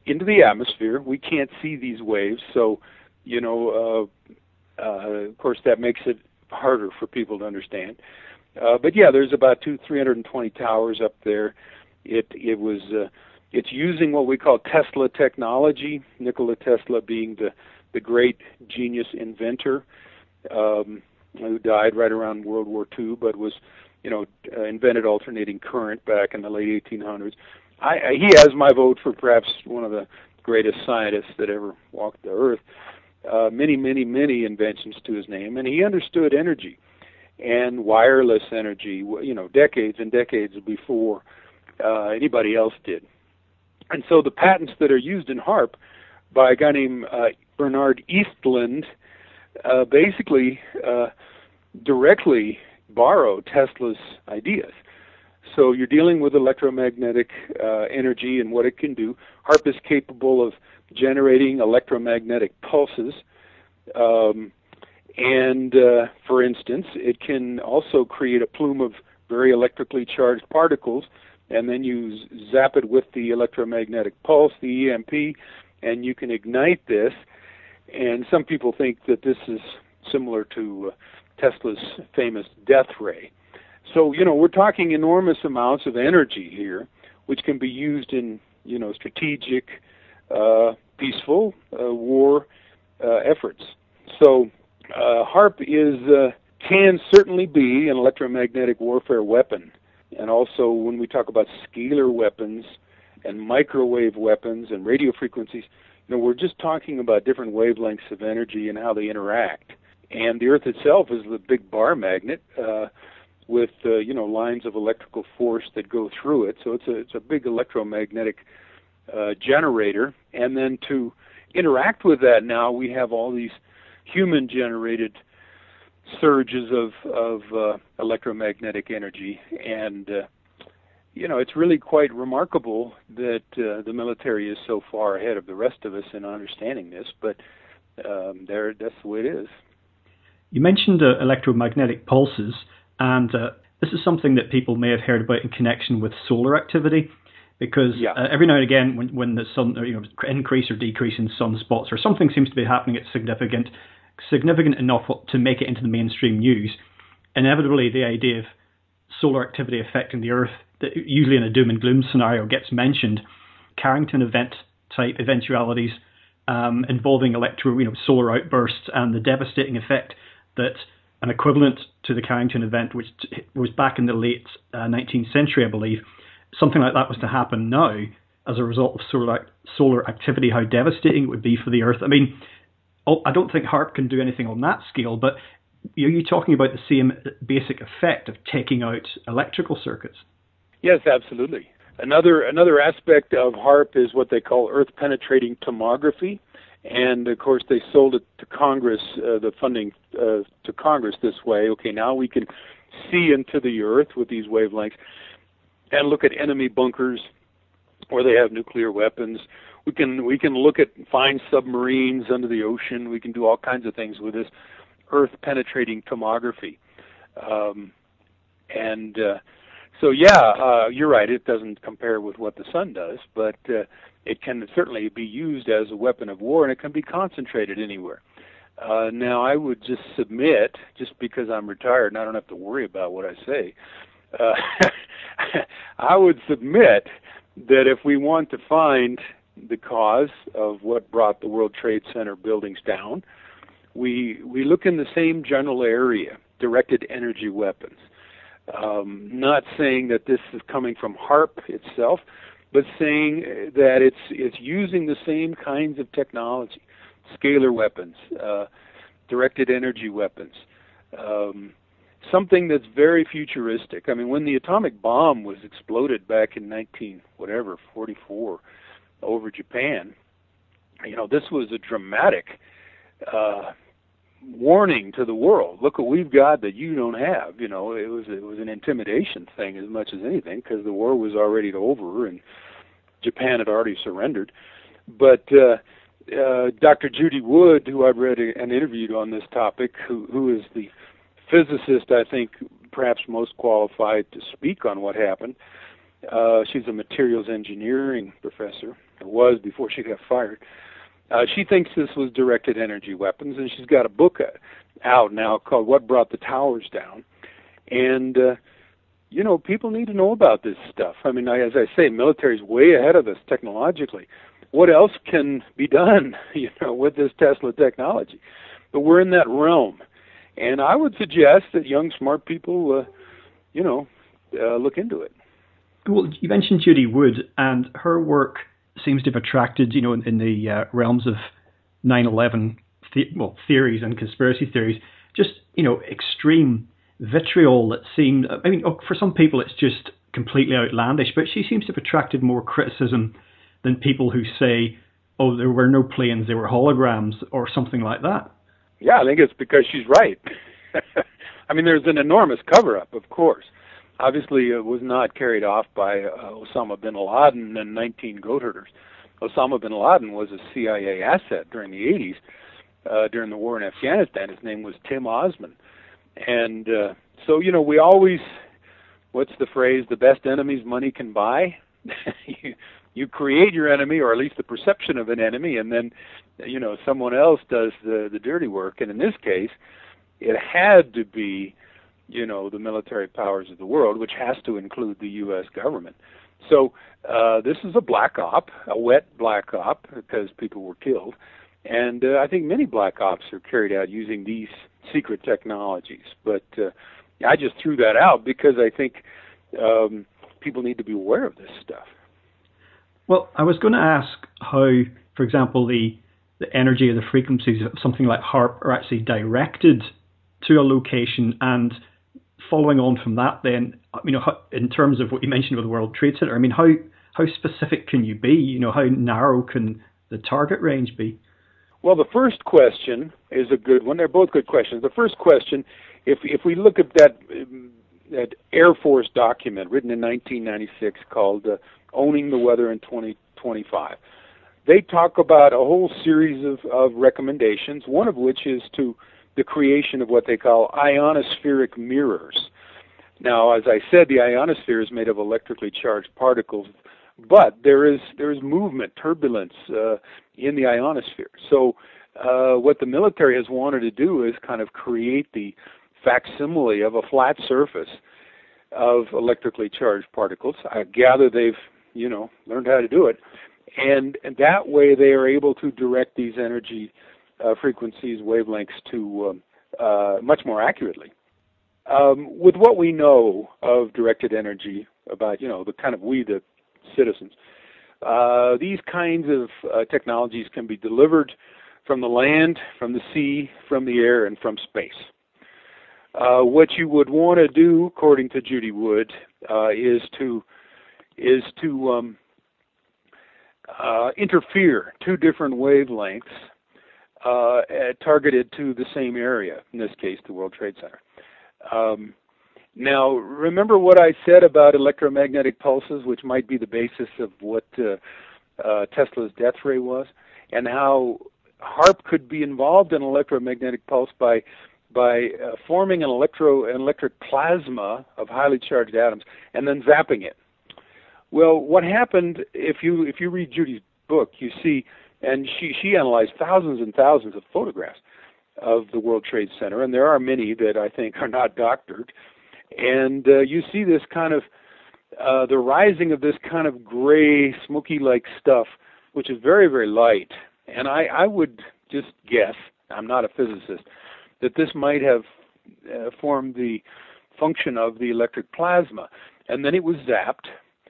Speaker 3: into the atmosphere. We can't see these waves, so you know, uh, uh, of course, that makes it harder for people to understand. Uh, but yeah, there's about two, three hundred twenty towers up there. It it was uh, it's using what we call Tesla technology. Nikola Tesla being the the great genius inventor, um, who died right around World War Two, but was you know uh, invented alternating current back in the late eighteen hundreds. I, I, he has my vote for perhaps one of the greatest scientists that ever walked the earth. Uh, many, many, many inventions to his name, and he understood energy and wireless energy, you know, decades and decades before uh, anybody else did. And so the patents that are used in HAARP by a guy named uh, Bernard Eastlund uh, basically uh, directly borrow Tesla's ideas. So you're dealing with electromagnetic uh, energy and what it can do. HAARP is capable of generating electromagnetic pulses. Um, and, uh, for instance, it can also create a plume of very electrically charged particles, and then you zap it with the electromagnetic pulse, the E M P, and you can ignite this. And some people think that this is similar to uh, Tesla's famous death ray. So, you know, we're talking enormous amounts of energy here, which can be used in, you know, strategic, uh, peaceful uh, war uh, efforts. So, uh, HAARP is uh, can certainly be an electromagnetic warfare weapon. And also, when we talk about scalar weapons and microwave weapons and radio frequencies, you know, we're just talking about different wavelengths of energy and how they interact. And the Earth itself is the big bar magnet, uh, with uh, you know lines of electrical force that go through it. So it's a it's a big electromagnetic uh, generator. And then to interact with that, now we have all these human-generated surges of of uh, electromagnetic energy, and uh, you know it's really quite remarkable that uh, the military is so far ahead of the rest of us in understanding this. But um, there, that's the way it is.
Speaker 2: You mentioned uh, electromagnetic pulses. And uh, this is something that people may have heard about in connection with solar activity, because
Speaker 3: yeah.
Speaker 2: uh, every now and again, when, when the sun, you know, increase or decrease in sunspots, or something seems to be happening that's significant, significant enough to make it into the mainstream news, inevitably the idea of solar activity affecting the Earth, that usually in a doom and gloom scenario, gets mentioned. Carrington event type eventualities um, involving electro, you know, solar outbursts and the devastating effect that an equivalent to the Carrington event, which t- was back in the late uh, nineteenth century, I believe, something like that was to happen now as a result of solar solar activity, how devastating it would be for the Earth. I mean, I don't think HAARP can do anything on that scale, but are you talking about the same basic effect of taking out electrical circuits?
Speaker 3: Yes, absolutely. Another another aspect of HAARP is what they call earth-penetrating tomography. And, of course, they sold it to Congress, uh, the funding uh, to Congress this way. Okay, now we can see into the Earth with these wavelengths and look at enemy bunkers where they have nuclear weapons. We can we can look at find submarines under the ocean. We can do all kinds of things with this earth-penetrating tomography. Um, and uh, so, yeah, uh, you're right. It doesn't compare with what the sun does, but uh, it can certainly be used as a weapon of war, and it can be concentrated anywhere. Uh, now, I would just submit, just because I'm retired and I don't have to worry about what I say, uh, I would submit that if we want to find the cause of what brought the World Trade Center buildings down, we we look in the same general area, directed energy weapons. Um, not saying that this is coming from HAARP itself, but saying that it's it's using the same kinds of technology, scalar weapons, uh, directed energy weapons, um, something that's very futuristic. I mean, when the atomic bomb was exploded back in nineteen whatever forty-four over Japan, you know, this was a dramatic uh, warning to the world. Look what we've got that you don't have. You know, it was it was an intimidation thing as much as anything, because the war was already over and Japan had already surrendered. But uh, uh, Doctor Judy Wood, who I've read and interviewed on this topic, who who is the physicist I think perhaps most qualified to speak on what happened. Uh, she's a materials engineering professor, it was before she got fired. Uh, she thinks this was directed energy weapons, and she's got a book out now called What Brought the Towers Down. And, uh, you know, people need to know about this stuff. I mean, I, as I say, military's way ahead of us technologically. What else can be done, you know, with this Tesla technology? But we're in that realm. And I would suggest that young, smart people, uh, you know, uh, look into it.
Speaker 2: Well, you mentioned Judy Wood, and her work seems to have attracted, you know, in, in the uh, realms of nine eleven the, well, theories and conspiracy theories, just, you know, extreme vitriol that seemed, I mean, for some people it's just completely outlandish, but she seems to have attracted more criticism than people who say, oh, there were no planes, they were holograms, or something like that.
Speaker 3: Yeah, I think it's because she's right. I mean, there's an enormous cover-up, of course. Obviously, it was not carried off by uh, Osama bin Laden and nineteen goat herders. Osama bin Laden was a C I A asset during the eighties, uh, during the war in Afghanistan. His name was Tim Osman. And uh, so, you know, we always, what's the phrase, the best enemies money can buy? you, you create your enemy, or at least the perception of an enemy, and then, you know, someone else does the, the dirty work. And in this case, it had to be, you know, the military powers of the world, which has to include the U S government. So uh, this is a black op, a wet black op, because people were killed. And uh, I think many black ops are carried out using these secret technologies. But uh, I just threw that out because I think um, people need to be aware of this stuff.
Speaker 2: Well, I was going to ask how, for example, the, the energy or the frequencies of something like HAARP are actually directed to a location, and following on from that, then, you know, in terms of what you mentioned with the World Trade Center, I mean, how how specific can you be? You know, how narrow can the target range be?
Speaker 3: Well, the first question is a good one. They're both good questions. The first question, if if we look at that that Air Force document written in nineteen ninety-six called uh, "Owning the Weather in twenty twenty-five," they talk about a whole series of, of recommendations. One of which is to the creation of what they call ionospheric mirrors. Now, as I said, the ionosphere is made of electrically charged particles, but there is there is movement, turbulence uh, in the ionosphere. So uh, what the military has wanted to do is kind of create the facsimile of a flat surface of electrically charged particles. I gather they've, you know, learned how to do it. And, and that way they are able to direct these energy Uh, frequencies, wavelengths to um, uh, much more accurately. Um, with what we know of directed energy, about, you know, the kind of we, the citizens, uh, these kinds of uh, technologies can be delivered from the land, from the sea, from the air, and from space. Uh, what you would want to do, according to Judy Wood, uh, is to is to um, uh, interfere two different wavelengths Uh, targeted to the same area, in this case, the World Trade Center. Um, now, remember what I said about electromagnetic pulses, which might be the basis of what uh, uh, Tesla's death ray was, and how HAARP could be involved in electromagnetic pulse by by uh, forming an electro an electric plasma of highly charged atoms and then zapping it. Well, what happened, if you if you read Judy's book, you see. And she, she analyzed thousands and thousands of photographs of the World Trade Center, and there are many that I think are not doctored. And uh, you see this kind of, uh, the rising of this kind of gray, smoky-like stuff, which is very, very light. And I, I would just guess, I'm not a physicist, that this might have uh, formed the function of the electric plasma. And then it was zapped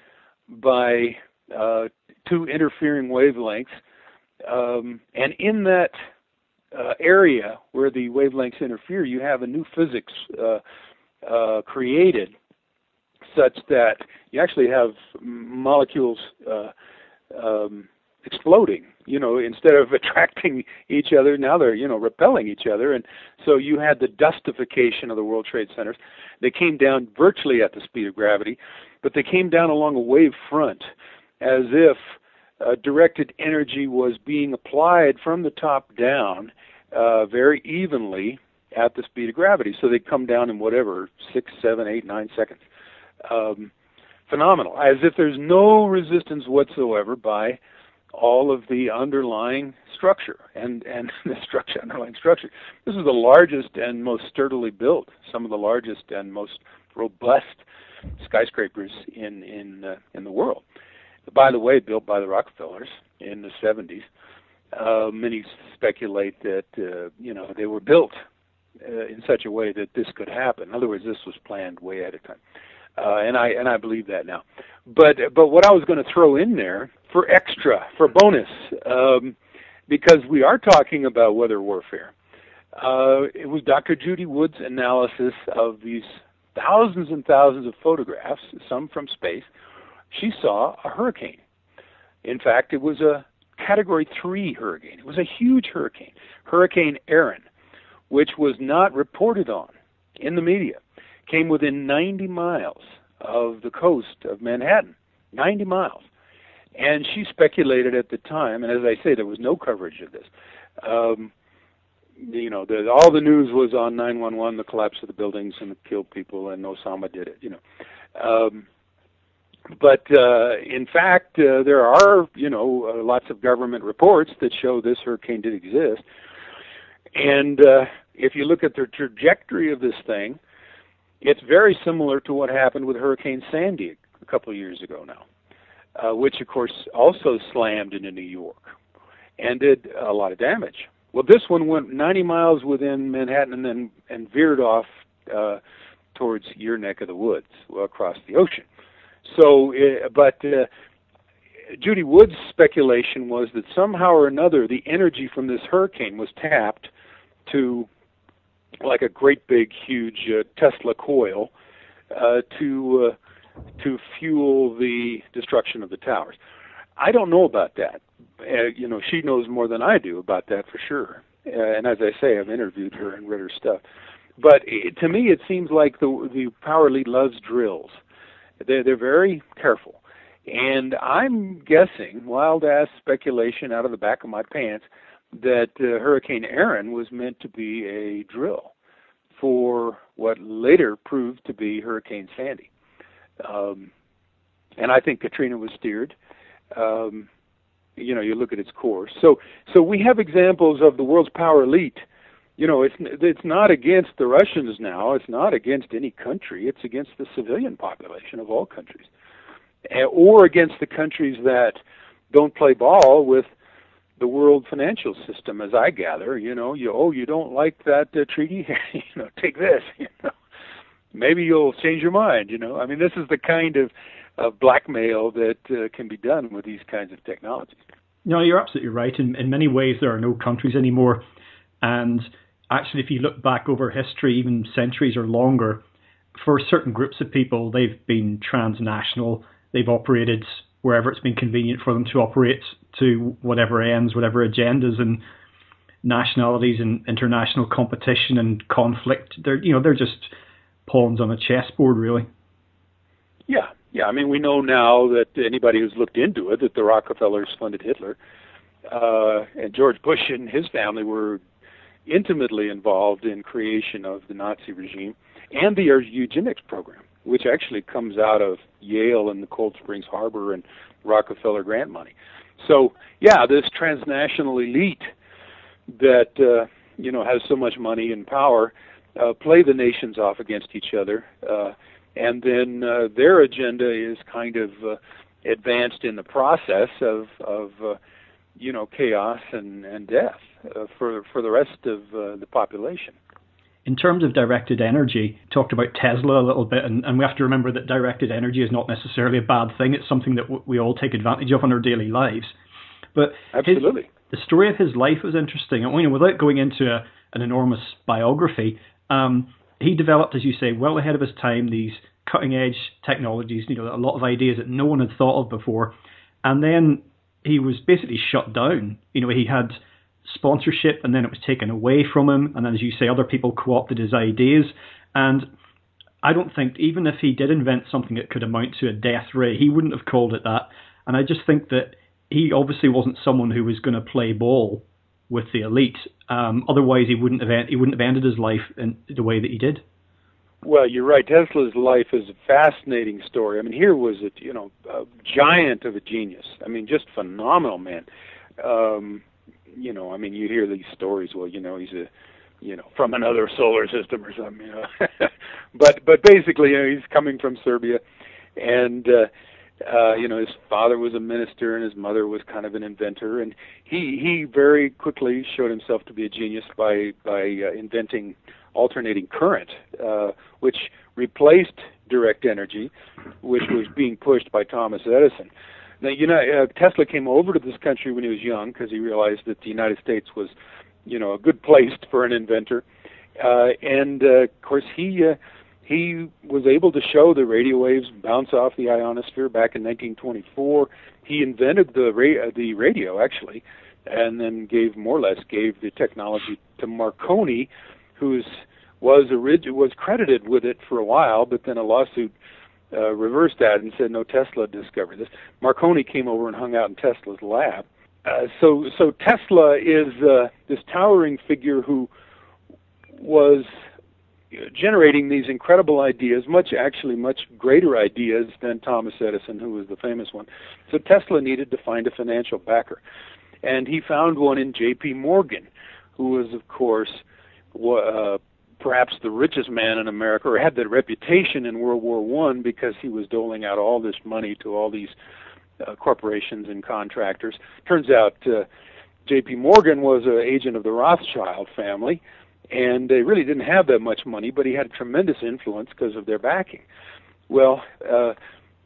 Speaker 3: by uh, two interfering wavelengths. Um, and in that uh, area where the wavelengths interfere, you have a new physics uh, uh, created such that you actually have molecules uh, um, exploding. You know, instead of attracting each other, now they're, you know, repelling each other. And so you had the dustification of the World Trade Centers. They came down virtually at the speed of gravity, but they came down along a wave front as if Uh, directed energy was being applied from the top down uh, very evenly at the speed of gravity. So they come down in whatever, six, seven, eight, nine seconds. Um, phenomenal. As if there's no resistance whatsoever by all of the underlying structure and, and the structure, underlying structure. This is the largest and most sturdily built, some of the largest and most robust skyscrapers in in uh, in the world. By the way, built by the Rockefellers in the seventies. Uh, many speculate that uh, you know they were built uh, in such a way that this could happen. In other words, this was planned way ahead of time, uh, and I and I believe that now. But but what I was going to throw in there for extra, for bonus, um, because we are talking about weather warfare. Uh, it was Doctor Judy Wood's analysis of these thousands and thousands of photographs, some from space. She saw a hurricane. In fact, it was a Category three hurricane. It was a huge hurricane, Hurricane Erin, which was not reported on in the media. Came within ninety miles of the coast of Manhattan, ninety miles. And she speculated at the time, and as I say, there was no coverage of this. Um, you know, the, all the news was on nine one one, the collapse of the buildings and the killed people, and Osama did it, you know. Um, But uh, in fact, uh, there are, you know, uh, lots of government reports that show this hurricane did exist. And uh, if you look at the trajectory of this thing, it's very similar to what happened with Hurricane Sandy a couple of years ago now, uh, which, of course, also slammed into New York and did a lot of damage. Well, this one went ninety miles within Manhattan and then and veered off uh, towards your neck of the woods, well, across the ocean. So, uh, but uh, Judy Wood's speculation was that somehow or another the energy from this hurricane was tapped to, like a great big, huge uh, Tesla coil, uh, to uh, to fuel the destruction of the towers. I don't know about that. Uh, you know, she knows more than I do about that for sure. Uh, and as I say, I've interviewed her and read her stuff. But it, to me, it seems like the the power elite loves drills. They're, they're very careful. And I'm guessing, wild-ass speculation out of the back of my pants, that uh, Hurricane Erin was meant to be a drill for what later proved to be Hurricane Sandy. Um, and I think Katrina was steered. Um, you know, you look at its course. So, so we have examples of the world's power elite. You know, it's it's not against the Russians now. It's not against any country. It's against the civilian population of all countries, or against the countries that don't play ball with the world financial system. As I gather, you know, you oh, you don't like that uh, treaty? you know, take this. You know, maybe you'll change your mind. You know, I mean, this is the kind of of blackmail that uh, can be done with these kinds of technologies.
Speaker 2: No, you're absolutely right. In in many ways, there are no countries anymore, and actually, if you look back over history, even centuries or longer, for certain groups of people, they've been transnational. They've operated wherever it's been convenient for them to operate to whatever ends, whatever agendas and nationalities and international competition and conflict. They're, you know, they're just pawns on a chessboard, really.
Speaker 3: Yeah, yeah. I mean, we know now that anybody who's looked into it, that the Rockefellers funded Hitler, uh, and George Bush and his family were intimately involved in creation of the Nazi regime and the eugenics program, which actually comes out of Yale and the Cold Springs Harbor and Rockefeller grant money. So, yeah, this transnational elite that, uh, you know, has so much money and power, uh, play the nations off against each other, uh, and then uh, their agenda is kind of uh, advanced in the process of, of uh, you know, chaos and, and death uh, for for the rest of uh, the population.
Speaker 2: In terms of directed energy, talked about Tesla a little bit, and, and we have to remember that directed energy is not necessarily a bad thing. It's something that w- we all take advantage of in our daily lives. But
Speaker 3: absolutely,
Speaker 2: his, the story of his life was interesting. And, you know, without going into a, an enormous biography, um, he developed, as you say, well ahead of his time, these cutting-edge technologies. You know, a lot of ideas that no one had thought of before, and then he was basically shut down. You know, he had sponsorship and then it was taken away from him. And then, as you say, other people co-opted his ideas. And I don't think, even if he did invent something that could amount to a death ray, he wouldn't have called it that. And I just think that he obviously wasn't someone who was going to play ball with the elite. Um, otherwise, he wouldn't have he wouldn't have ended his life in the way that he did.
Speaker 3: Well, you're right. Tesla's life is a fascinating story. I mean, here was a you know a giant of a genius. I mean, just phenomenal man. Um, you know, I mean, you hear these stories. Well, you know, he's a you know from another solar system or something. You know, but but basically, you know, he's coming from Serbia, and uh, uh, you know, his father was a minister and his mother was kind of an inventor, and he he very quickly showed himself to be a genius by by uh, inventing alternating current, uh, which replaced direct energy, which was being pushed by Thomas Edison. Now, you know, uh, Tesla came over to this country when he was young because he realized that the United States was, you know, a good place for an inventor. Uh, and uh, of course, he uh, he was able to show the radio waves bounce off the ionosphere back in nineteen twenty-four. He invented the ra- uh, the radio actually, and then gave more or less gave the technology to Marconi, who's was orig- was credited with it for a while, but then a lawsuit uh, reversed that and said no, Tesla discovered this. Marconi came over and hung out in Tesla's lab. Uh, so so Tesla is uh, this towering figure who was generating these incredible ideas, much actually much greater ideas than Thomas Edison, who was the famous one. So Tesla needed to find a financial backer, and he found one in J P Morgan, who was of course Uh, perhaps the richest man in America, or had that reputation in World War One because he was doling out all this money to all these uh, corporations and contractors. Turns out uh, J P Morgan was an agent of the Rothschild family, and they really didn't have that much money, but he had tremendous influence because of their backing. Well, uh,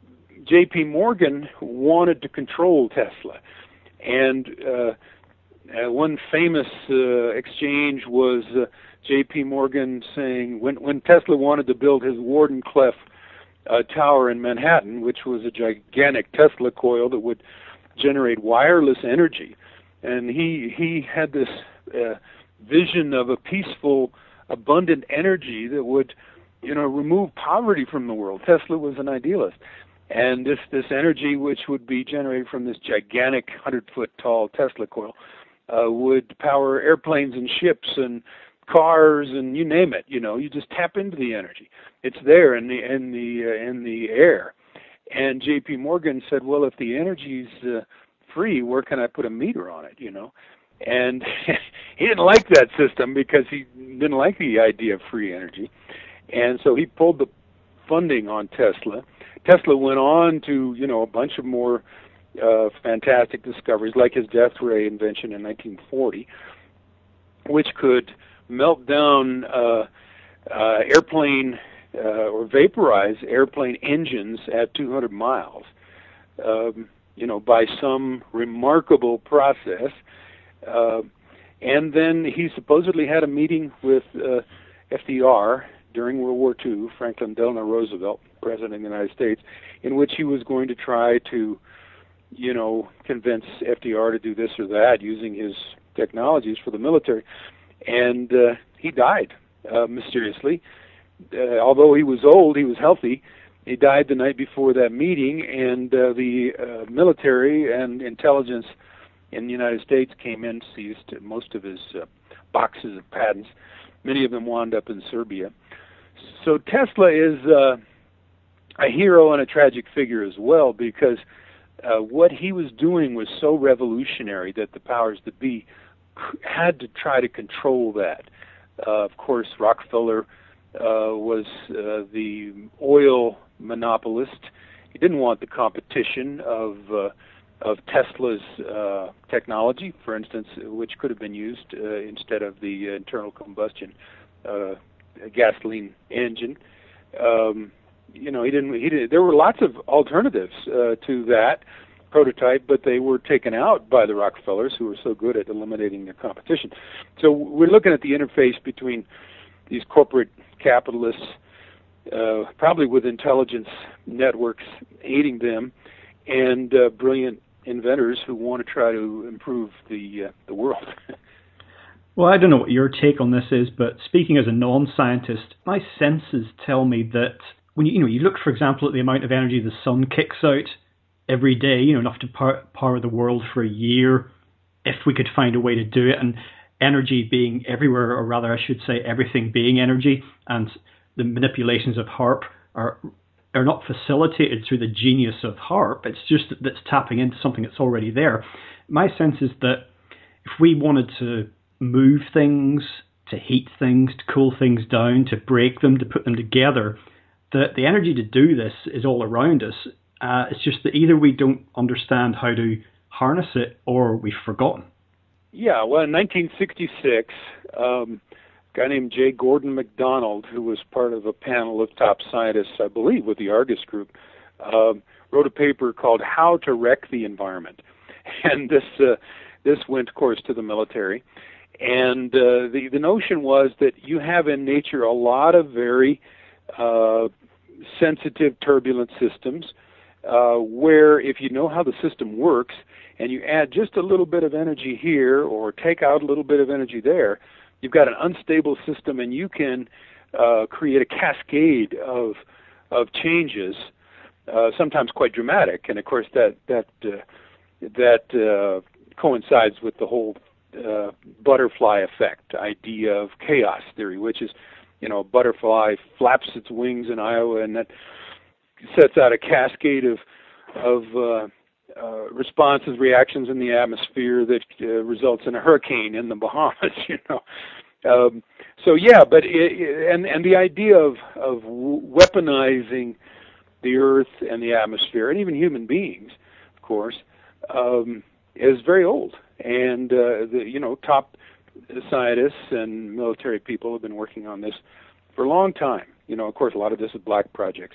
Speaker 3: J P Morgan wanted to control Tesla, and uh, Uh, one famous uh, exchange was uh, J P Morgan saying, when, when Tesla wanted to build his Wardenclyffe uh, tower in Manhattan, which was a gigantic Tesla coil that would generate wireless energy, and he he had this uh, vision of a peaceful, abundant energy that would, you know, remove poverty from the world. Tesla was an idealist. And this, this energy, which would be generated from this gigantic hundred-foot tall Tesla coil, Uh, would power airplanes and ships and cars and you name it. You know, you just tap into the energy. It's there in the in the uh, in the air. And J P Morgan said, well, if the energy's uh, free, where can I put a meter on it? You know, and he didn't like that system because he didn't like the idea of free energy, and so he pulled the funding on Tesla. Tesla went on to, you know, a bunch of more Uh, fantastic discoveries, like his death ray invention in nineteen forty, which could melt down uh, uh, airplane uh, or vaporize airplane engines at two hundred miles, um, you know, by some remarkable process. Uh, and then he supposedly had a meeting with uh, F D R during World War Two, Franklin Delano Roosevelt, President of the United States, in which he was going to try to you know, convince F D R to do this or that using his technologies for the military. And uh, he died uh, mysteriously. Uh, although he was old, he was healthy. He died the night before that meeting, and uh, the uh, military and intelligence in the United States came in, seized most of his uh, boxes of patents. Many of them wound up in Serbia. So Tesla is uh, a hero and a tragic figure as well, because Uh, what he was doing was so revolutionary that the powers that be had to try to control that. Uh, of course, Rockefeller uh, was uh, the oil monopolist. He didn't want the competition of uh, of Tesla's uh, technology, for instance, which could have been used uh, instead of the internal combustion uh, gasoline engine. Um, You know, he didn't. He did. There were lots of alternatives uh, to that prototype, but they were taken out by the Rockefellers, who were so good at eliminating the competition. So we're looking at the interface between these corporate capitalists, uh, probably with intelligence networks aiding them, and uh, brilliant inventors who want to try to improve the uh, the world.
Speaker 2: Well, I don't know what your take on this is, but speaking as a non-scientist, my senses tell me that when you, you know, you look, for example, at the amount of energy the sun kicks out every day, you know, enough to power, power the world for a year, if we could find a way to do it, and energy being everywhere, or rather, I should say, everything being energy, and the manipulations of HAARP are are not facilitated through the genius of HAARP. It's just that it's tapping into something that's already there. My sense is that if we wanted to move things, to heat things, to cool things down, to break them, to put them together, that the energy to do this is all around us. Uh, it's just that either we don't understand how to harness it or we've forgotten.
Speaker 3: Yeah, well, in nineteen sixty-six, um, a guy named J. Gordon MacDonald, who was part of a panel of top scientists, I believe, with the Argus group, uh, wrote a paper called How to Wreck the Environment. And this uh, this went, of course, to the military. And uh, the, the notion was that you have in nature a lot of very uh, sensitive, turbulent systems uh, where if you know how the system works and you add just a little bit of energy here or take out a little bit of energy there, you've got an unstable system, and you can uh, create a cascade of of changes, uh, sometimes quite dramatic. And of course, that that uh, that uh, coincides with the whole uh, butterfly effect idea of chaos theory, which is, you know, a butterfly flaps its wings in Iowa, and that sets out a cascade of of uh, uh, responses, reactions in the atmosphere that uh, results in a hurricane in the Bahamas. You know, um, so yeah, but it, and and the idea of of weaponizing the Earth and the atmosphere and even human beings, of course, um, is very old. And uh, the you know top scientists and military people have been working on this for a long time. You know, of course, a lot of this is black projects.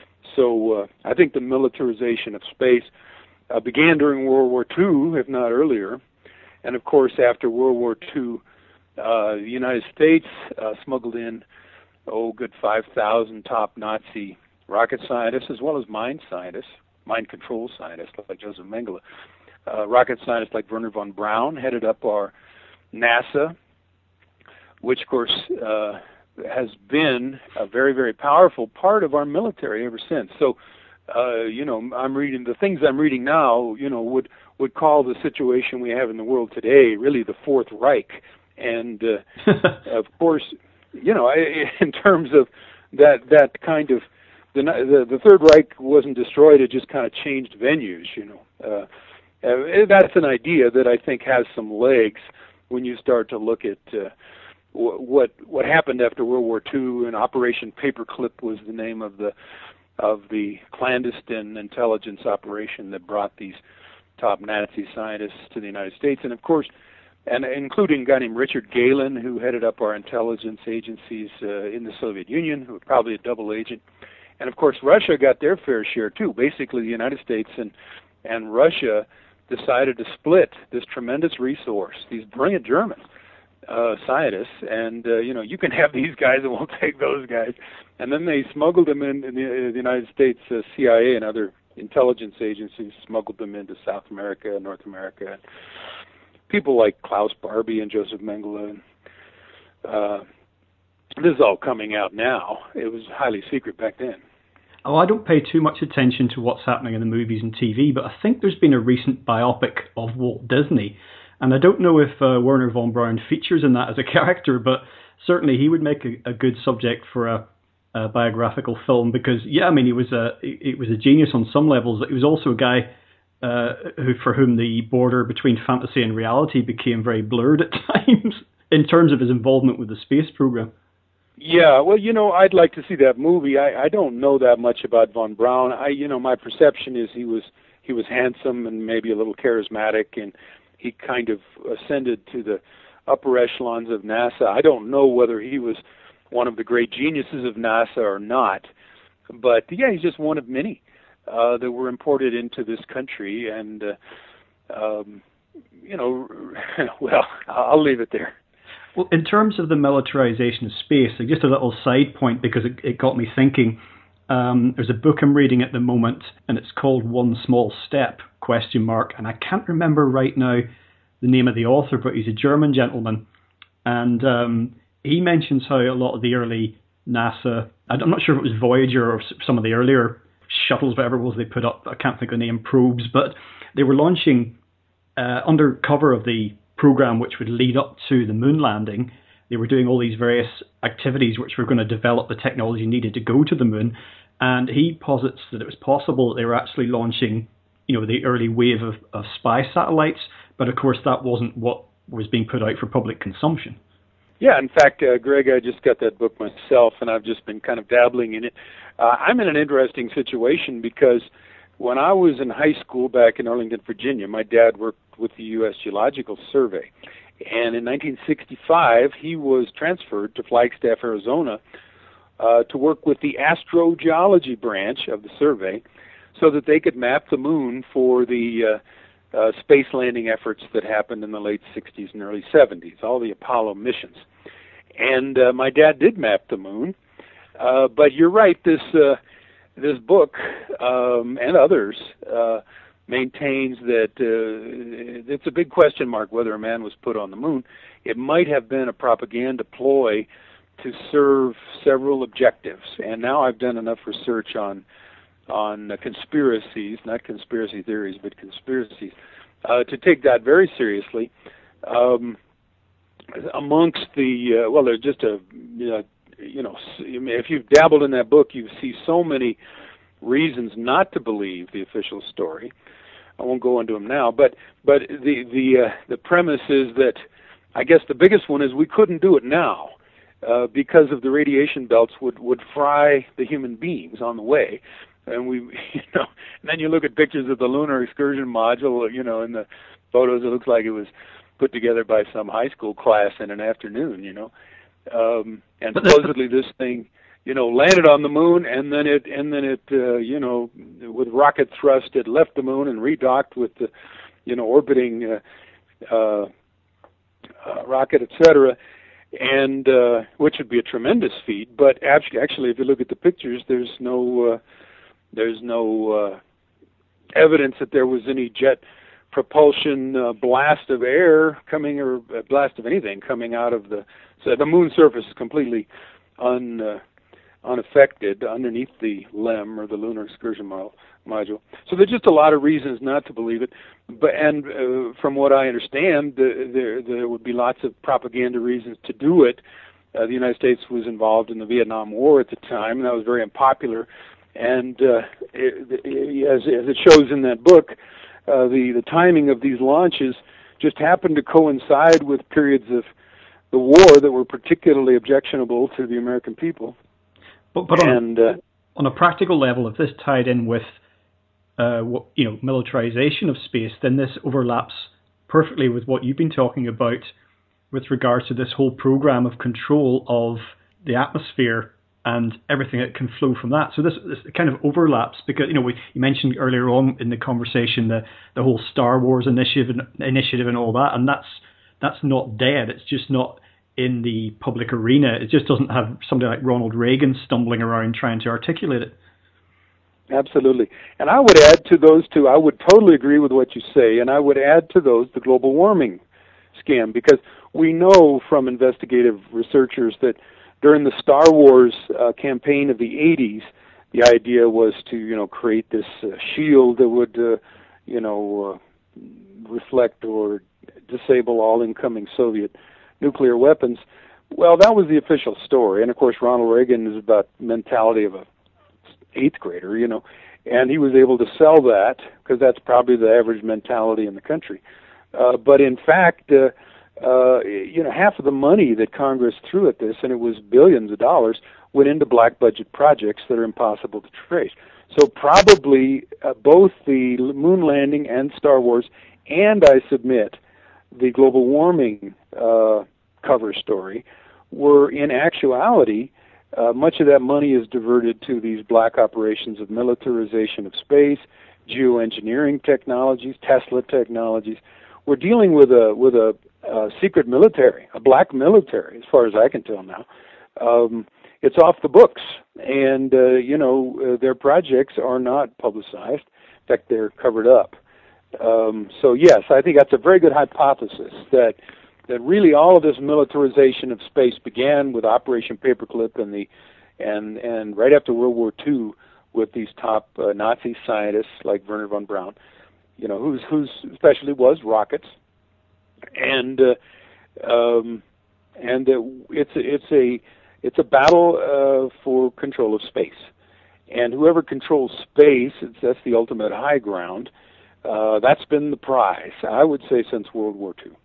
Speaker 3: So uh, I think the militarization of space uh, began during World War Two, if not earlier. And of course, after World War Two, uh, the United States uh, smuggled in, oh, good five thousand top Nazi rocket scientists, as well as mind scientists, mind control scientists like Joseph Mengele. Uh, rocket scientists like Wernher von Braun headed up our NASA, which, of course, uh, has been a very, very powerful part of our military ever since. So, uh, you know, I'm reading the things I'm reading now. You know, would would call the situation we have in the world today really the Fourth Reich, and uh, of course, you know, in terms of that that kind of the the, the Third Reich wasn't destroyed; it just kind of changed venues. You know, uh, uh, that's an idea that I think has some legs when you start to look at. Uh, What what happened after World War Two, and Operation Paperclip was the name of the of the clandestine intelligence operation that brought these top Nazi scientists to the United States, and of course, and including a guy named Richard Gehlen, who headed up our intelligence agencies uh, in the Soviet Union, who was probably a double agent, and of course Russia got their fair share too. Basically, the United States and and Russia decided to split this tremendous resource, these brilliant Germans. Uh, scientists, and uh, you know, you can have these guys and we'll take those guys, and then they smuggled them in, in the, the United States uh, C I A and other intelligence agencies smuggled them into South America, North America. People like Klaus Barbie and Joseph Mengele. Uh, this is all coming out now. It was highly secret back then.
Speaker 2: Oh, I don't pay too much attention to what's happening in the movies and T V, but I think there's been a recent biopic of Walt Disney. And I don't know if uh, Wernher von Braun features in that as a character, but certainly he would make a, a good subject for a, a biographical film because, yeah, I mean, he was a he was a genius on some levels. He was also a guy uh, who, for whom the border between fantasy and reality became very blurred at times in terms of his involvement with the space program.
Speaker 3: Yeah, well, you know, I'd like to see that movie. I, I don't know that much about von Braun. I, you know, my perception is he was he was handsome and maybe a little charismatic, and he kind of ascended to the upper echelons of NASA. I don't know whether he was one of the great geniuses of NASA or not, but yeah, he's just one of many uh, that were imported into this country, and uh, um, you know, well, I'll leave it there.
Speaker 2: Well, in terms of the militarization of space, like just a little side point because it, it got me thinking. Um, there's a book I'm reading at the moment, and it's called One Small Step, question mark, and I can't remember right now the name of the author, but he's a German gentleman, and um, he mentions how a lot of the early NASA, I'm not sure if it was Voyager or some of the earlier shuttles, whatever it was they put up, I can't think of the name, probes, but they were launching uh, under cover of the program which would lead up to the moon landing. they were doing all these various activities which were going to develop the technology needed to go to the moon. And he posits that it was possible that they were actually launching, you know, the early wave of, of spy satellites. But of course, that wasn't what was being put out for public consumption.
Speaker 3: Yeah, in fact, uh, Greg, I just got that book myself, and I've just been kind of dabbling in it. Uh, I'm in an interesting situation because when I was in high school back in Arlington, Virginia, my dad worked with the U S Geological Survey. And in nineteen sixty-five, he was transferred to Flagstaff, Arizona, uh, to work with the astrogeology branch of the survey so that they could map the moon for the uh, uh, space landing efforts that happened in the late sixties and early seventies, all the Apollo missions. And uh, my dad did map the moon. Uh, but you're right, this uh, this book um, and others uh, maintains that uh, it's a big question mark whether a man was put on the moon. It might have been a propaganda ploy to serve several objectives. And now I've done enough research on on uh, conspiracies, not conspiracy theories, but conspiracies, uh, to take that very seriously. Um, amongst the, uh, well, there's just a, you know, you know, if you've dabbled in that book, you see so many reasons not to believe the official story. I won't go into them now, but but the the uh, the premise is that I guess the biggest one is we couldn't do it now uh, because of the radiation belts would would fry the human beings on the way, and we you know and then you look at pictures of the lunar excursion module, you know, in the photos it looks like it was put together by some high school class in an afternoon, you know. Um, and supposedly this thing, you know, landed on the moon, and then it, and then it, uh, you know, with rocket thrust, it left the moon and redocked with the, you know, orbiting uh, uh, uh, rocket, et cetera. And uh, which would be a tremendous feat. But actually, actually, if you look at the pictures, there's no, uh, there's no uh, evidence that there was any jet propulsion uh, blast of air coming, or a blast of anything coming out of the. So the moon surface is completely un, uh, unaffected underneath the L E M, or the Lunar Excursion Module. So there's just a lot of reasons not to believe it. But and uh, from what I understand, the, there there would be lots of propaganda reasons to do it. Uh, the United States was involved in the Vietnam War at the time, and that was very unpopular. And uh, it, it, as, as it shows in that book, uh, the the timing of these launches just happened to coincide with periods of the war that were particularly objectionable to the American people.
Speaker 2: But, but
Speaker 3: and,
Speaker 2: on,
Speaker 3: uh,
Speaker 2: on a practical level, if this tied in with uh, what, you know, militarization of space, then this overlaps perfectly with what you've been talking about with regards to this whole program of control of the atmosphere and everything that can flow from that. So this, this kind of overlaps because, you know, we, you mentioned earlier on in the conversation the, the whole Star Wars initiative and, initiative and all that, and that's that's not dead. It's just not in the public arena. It just doesn't have somebody like Ronald Reagan stumbling around trying to articulate it.
Speaker 3: Absolutely. And I would add to those two, I would totally agree with what you say, and I would add to those the global warming scam, because we know from investigative researchers that during the Star Wars uh, campaign of the eighties, the idea was to, you know, create this uh, shield that would, uh, you know, uh, reflect or disable all incoming Soviet nuclear weapons. Well, that was the official story. And of course, Ronald Reagan is about mentality of a eighth grader, you know, and he was able to sell that because that's probably the average mentality in the country. Uh, but in fact, uh, uh, you know, half of the money that Congress threw at this, and it was billions of dollars, went into black budget projects that are impossible to trace. So probably uh, both the moon landing and Star Wars, and I submit the global warming uh, cover story, were in actuality, uh, much of that money is diverted to these black operations of militarization of space, geoengineering technologies, Tesla technologies. We're dealing with a with a, a secret military, a black military, as far as I can tell now. Um, it's off the books, and uh, you know uh, their projects are not publicized. In fact, they're covered up. Um, so yes, I think that's a very good hypothesis that that really all of this militarization of space began with Operation Paperclip and the and and right after World War Two with these top uh, Nazi scientists like Wernher von Braun, you know, whose whose specialty was rockets, and uh, um, and that it's a, it's a it's a battle uh, for control of space, and whoever controls space, it's, that's the ultimate high ground. Uh, that's been the prize, I would say, since World War Two.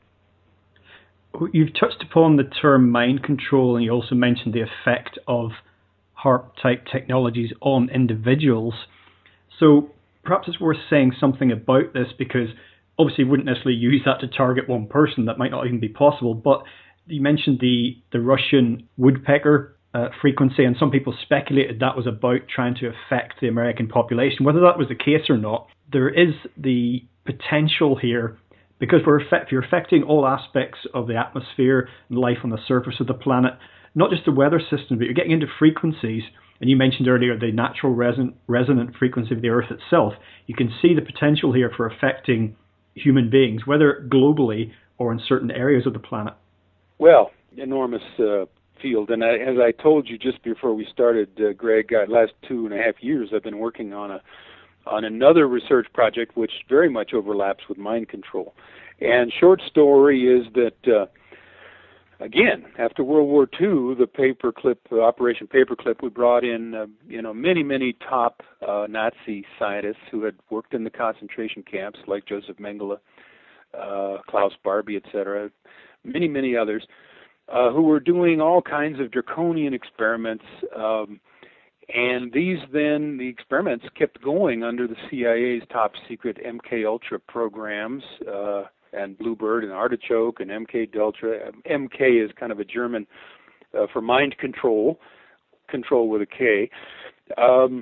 Speaker 2: You've touched upon the term mind control, and you also mentioned the effect of HAARP-type technologies on individuals. So perhaps it's worth saying something about this, because obviously you wouldn't necessarily use that to target one person. That might not even be possible. But you mentioned the, the Russian woodpecker uh, frequency, and some people speculated that was about trying to affect the American population. Whether that was the case or not, there is the potential here, because we're effect, you're affecting all aspects of the atmosphere and life on the surface of the planet, not just the weather system, but you're getting into frequencies. And you mentioned earlier the natural resonant, resonant frequency of the Earth itself. You can see the potential here for affecting human beings, whether globally or in certain areas of the planet.
Speaker 3: Well, enormous uh, field. And I, as I told you just before we started, uh, Greg, uh, last two and a half years I've been working on a on another research project which very much overlaps with mind control. And short story is that, uh, again, after World War Two, the paperclip, uh, Operation Paperclip, we brought in, uh, you know, many, many top uh, Nazi scientists who had worked in the concentration camps, like Joseph Mengele, uh, Klaus Barbie, et cetera, many, many others, uh, who were doing all kinds of draconian experiments. Um, And these then, the experiments kept going under the C I A's top secret M K Ultra programs, uh, and Bluebird and Artichoke and M K Delta. M K is kind of a German uh, for mind control, control with a K. Um,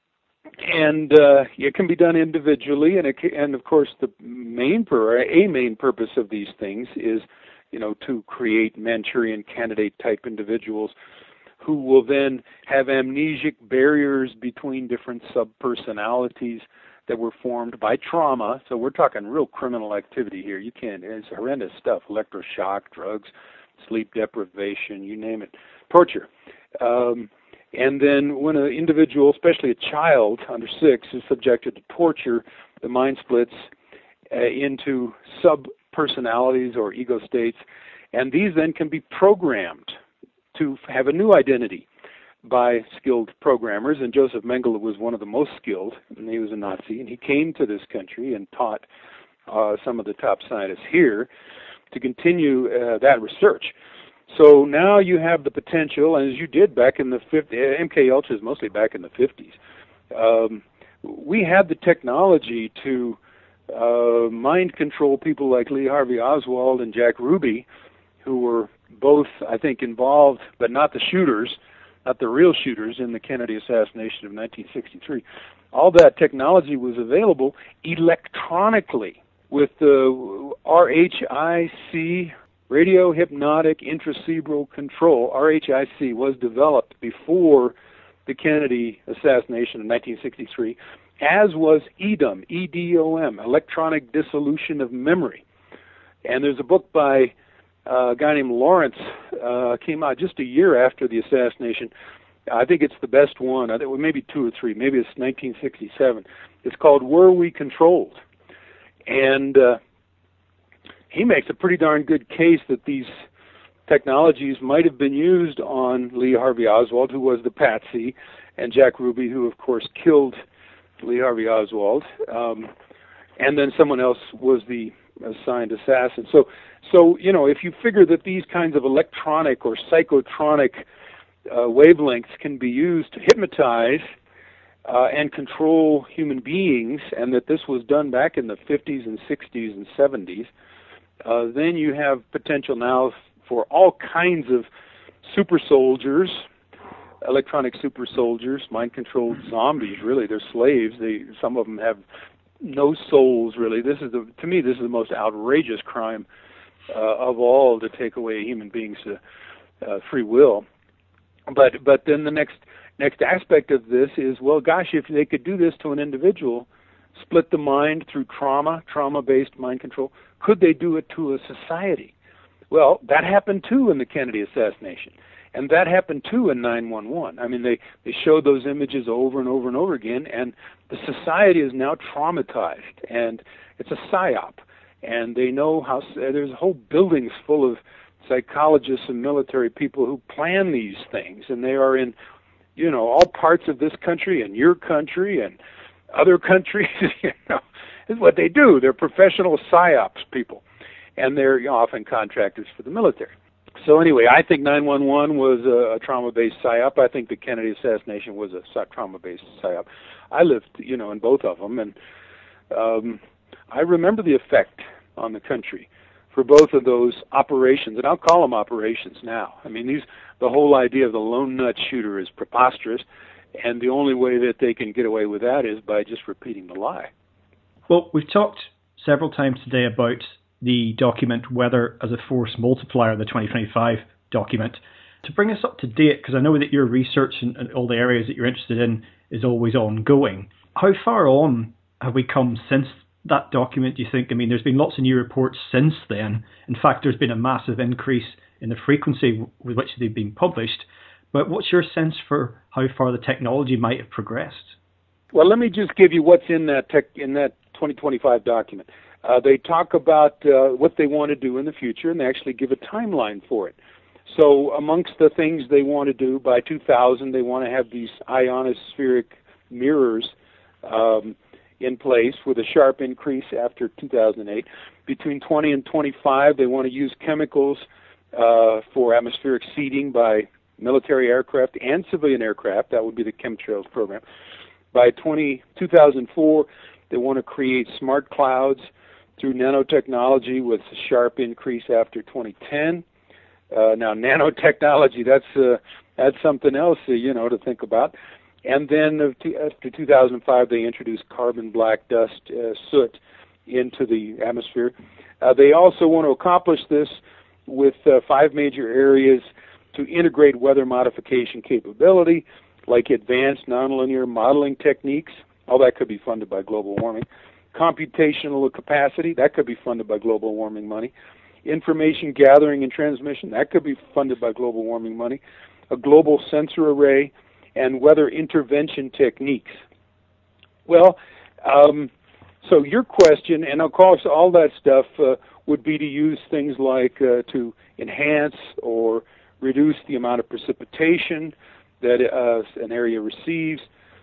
Speaker 3: and uh, it can be done individually, and, it can, and of course the main, pur- a main purpose of these things is, you know, to create Manchurian candidate type individuals who will then have amnesic barriers between different subpersonalities that were formed by trauma. So we're talking real criminal activity here. You can't, it's horrendous stuff, electroshock, drugs, sleep deprivation, you name it, torture. Um, and then when an individual, especially a child under six, is subjected to torture, the mind splits uh, into subpersonalities or ego states, and these then can be programmed to have a new identity by skilled programmers, and Joseph Mengele was one of the most skilled, and he was a Nazi, and he came to this country and taught uh, some of the top scientists here to continue uh, that research. So now you have the potential, and as you did back in the fifties, M K Ultra is mostly back in the fifties, um, we had the technology to uh, mind control people like Lee Harvey Oswald and Jack Ruby, who were both, I think, involved, but not the shooters, not the real shooters in the Kennedy assassination of nineteen sixty-three. All that technology was available electronically with the R H I C, radio hypnotic intracerebral control. R H I C was developed before the Kennedy assassination of nineteen sixty-three, as was E D O M, E D O M, electronic dissolution of memory. And there's a book by Uh, a guy named Lawrence, uh, came out just a year after the assassination. I think it's the best one. I think well, maybe two or three. Maybe it's nineteen sixty-seven. It's called Were We Controlled? And uh, he makes a pretty darn good case that these technologies might have been used on Lee Harvey Oswald, who was the patsy, and Jack Ruby, who, of course, killed Lee Harvey Oswald. Um, and then someone else was the assigned assassin. So, so you know, if you figure that these kinds of electronic or psychotronic uh, wavelengths can be used to hypnotize uh, and control human beings, and that this was done back in the fifties and sixties and seventies, uh, then you have potential now for all kinds of super soldiers, electronic super soldiers, mind-controlled zombies. Really, they're slaves. They, some of them have no souls, really. This is the, to me, this is the most outrageous crime uh, of all, to take away a human being's uh, uh, free will. But but then the next next aspect of this is, well, gosh, if they could do this to an individual, split the mind through trauma, trauma-based mind control, could they do it to a society? Well, that happened too in the Kennedy assassination. And that happened too in nine one one. I mean, they, they showed those images over and over and over again, and the society is now traumatized, and it's a psyop. And they know how, there's whole buildings full of psychologists and military people who plan these things, and they are in, you know, all parts of this country and your country and other countries. You know, is what they do. They're professional psyops people, and they're, you know, often contractors for the military. So anyway, I think nine one one was a, a trauma-based psyop. I think the Kennedy assassination was a trauma-based psyop. I lived, you know, in both of them, and um, I remember the effect on the country for both of those operations, and I'll call them operations now. I mean, these the whole idea of the lone nut shooter is preposterous, and the only way that they can get away with that is by just repeating the lie.
Speaker 2: Well, we've talked several times today about the document Weather as a Force Multiplier, the twenty twenty-five document. To bring us up to date, because I know that your research and all the areas that you're interested in is always ongoing, how far on have we come since that document, do you think? I mean, there's been lots of new reports since then. In fact, there's been a massive increase in the frequency with which they've been published. But what's your sense for how far the technology might have progressed?
Speaker 3: Well, let me just give you what's in that tech, in that twenty twenty-five document. Uh, they talk about uh, what they want to do in the future, and they actually give a timeline for it. So amongst the things they want to do, by two thousand, they want to have these ionospheric mirrors um, in place with a sharp increase after two thousand eight. Between twenty and twenty-five, they want to use chemicals uh, for atmospheric seeding by military aircraft and civilian aircraft. That would be the chemtrails program. By twenty, two thousand four, they want to create smart clouds through nanotechnology with a sharp increase after twenty ten. Uh, now, nanotechnology, that's uh, that's something else, uh, you know, to think about. And then uh, t- after two thousand five, they introduced carbon black dust, uh, soot, into the atmosphere. Uh, they also want to accomplish this with uh, five major areas to integrate weather modification capability, like advanced nonlinear modeling techniques. All that could be funded by global warming. Computational capacity, that could be funded by global warming money. Information gathering and transmission, that could be funded by global warming money. A global sensor array, and weather intervention techniques. Well, um, so your question, and of course all that stuff uh, would be to use things like uh, to enhance or reduce the amount of precipitation that uh, an area receives,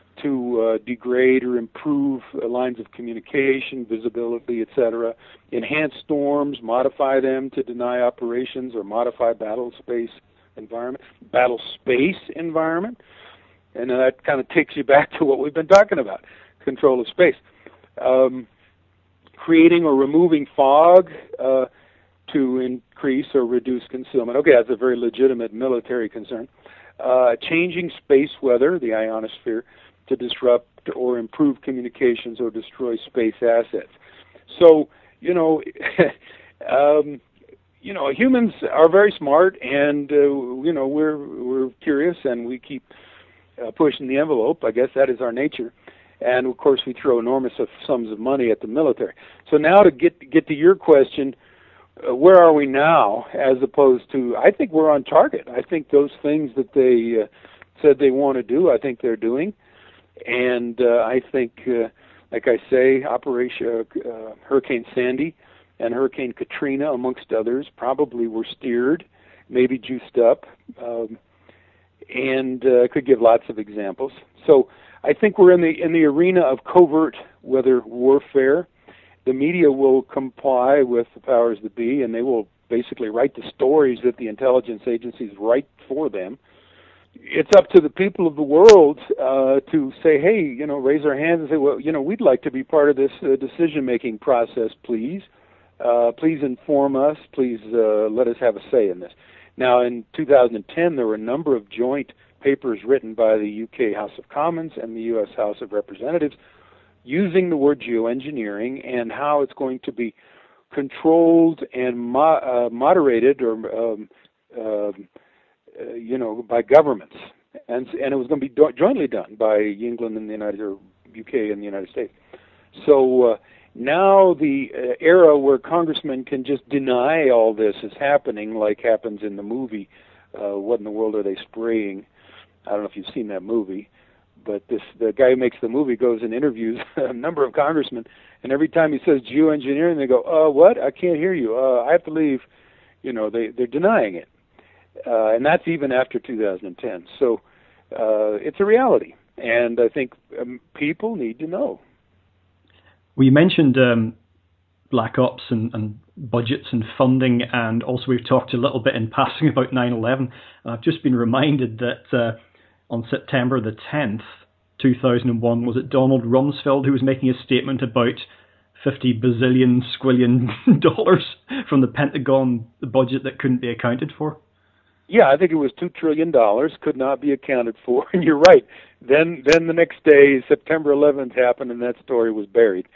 Speaker 3: to uh, degrade or improve uh, lines of communication, visibility, et cetera, enhance storms, modify them to deny operations or modify battle space environment, battle space environment, and uh, that kind of takes you back to what we've been talking about, control of space. Um, creating or removing fog uh, to increase or reduce concealment. Okay, that's a very legitimate military concern. Uh, changing space weather, the ionosphere, to disrupt or improve communications or destroy space assets. So, you know, um, you know, humans are very smart, and uh, you know, we're we're curious, and we keep uh, pushing the envelope. I guess that is our nature, and of course, we throw enormous of sums of money at the military. So now, to get get to your question, uh, where are we now, as opposed to? I think we're on target. I think those things that they uh, said they want to do, I think they're doing. And uh, I think, uh, like I say, Operation uh, Hurricane Sandy and Hurricane Katrina, amongst others, probably were steered, maybe juiced up, um, and uh, could give lots of examples. So I think we're in the in the arena of covert weather warfare. The media will comply with the powers that be, and they will basically write the stories that the intelligence agencies write for them. It's up to the people of the world uh, to say, hey, you know, raise their hands and say, well, you know, we'd like to be part of this uh, decision-making process, please. Uh, please inform us. Please uh, let us have a say in this. Now, in two thousand ten, there were a number of joint papers written by the U K House of Commons and the U S House of Representatives using the word geoengineering and how it's going to be controlled and mo- uh, moderated or um, uh, Uh, you know, by governments, and and it was going to be do- jointly done by England and the United, or U K and the United States. So uh, now the uh, era where congressmen can just deny all this is happening, like happens in the movie. Uh, what in the world are they spraying? I don't know if you've seen that movie, but this the guy who makes the movie goes and interviews a number of congressmen, and every time he says geoengineering, they go, "Uh, what? I can't hear you. Uh, I have to leave." You know, they, they're denying it. Uh, and that's even after two thousand ten. So uh, it's a reality. And I think um, people need to know.
Speaker 2: Well, you mentioned um, Black Ops and, and budgets and funding, and also we've talked a little bit in passing about nine eleven. I've just been reminded that uh, on September the tenth, two thousand one, was it Donald Rumsfeld who was making a statement about fifty bazillion squillion dollars from the Pentagon, the budget that couldn't be accounted for?
Speaker 3: Yeah, I think it was two trillion dollars, could not be accounted for. And you're right. Then then the next day, September eleventh happened, and that story was buried.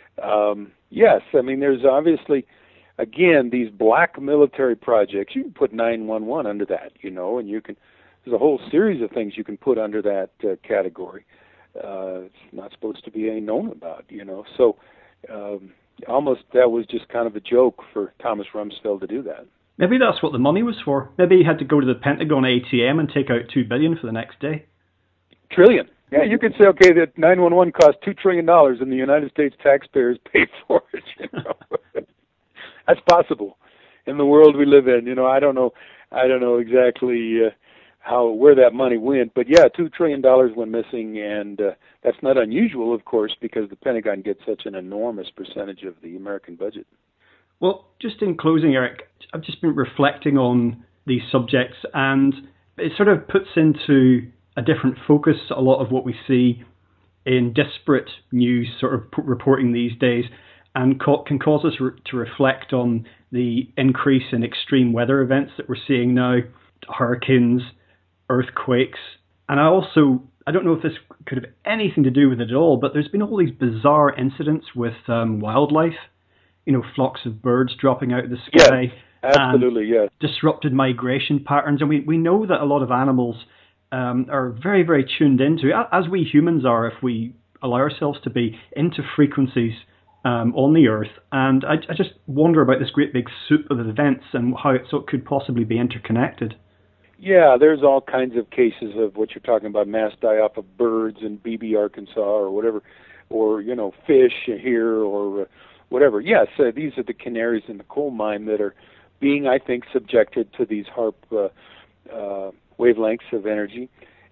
Speaker 3: Um, yes, I mean, there's obviously, again, these black military projects. You can put nine one one under that, you know, and you can, there's a whole series of things you can put under that uh, category. Uh, it's not supposed to be any known about, you know. So um, almost that was just kind of a joke for Thomas Rumsfeld to do that.
Speaker 2: Maybe that's what the money was for. Maybe he had to go to the Pentagon A T M and take out two billion dollars for the next day.
Speaker 3: Trillion. Yeah, you could say, okay, that nine one one cost two trillion dollars and the United States taxpayers paid for it. You know? That's possible in the world we live in. You know, I don't know, I don't know exactly uh, how where that money went, but yeah, two trillion dollars went missing, and uh, that's not unusual, of course, because the Pentagon gets such an enormous percentage of the American budget.
Speaker 2: Well, just in closing, Eric, I've just been reflecting on these subjects, and it sort of puts into a different focus a lot of what we see in disparate news sort of reporting these days, and can cause us re- to reflect on the increase in extreme weather events that we're seeing now, hurricanes, earthquakes. And I also, I don't know if this could have anything to do with it at all, but there's been all these bizarre incidents with um, wildlife, you know, flocks of birds dropping out of the sky.
Speaker 3: Yes, absolutely, yes.
Speaker 2: Disrupted migration patterns. And we, we know that a lot of animals um, are very, very tuned into, as we humans are, if we allow ourselves to be, into frequencies um, on the Earth. And I, I just wonder about this great big soup of events and how it, so it could possibly be interconnected.
Speaker 3: Yeah, there's all kinds of cases of what you're talking about, mass die-off of birds in Beebe, Arkansas, or whatever, or, you know, fish here, or uh, whatever. Yes, uh, these are the canaries in the coal mine that are being, I think, subjected to these HAARP uh, uh, wavelengths of energy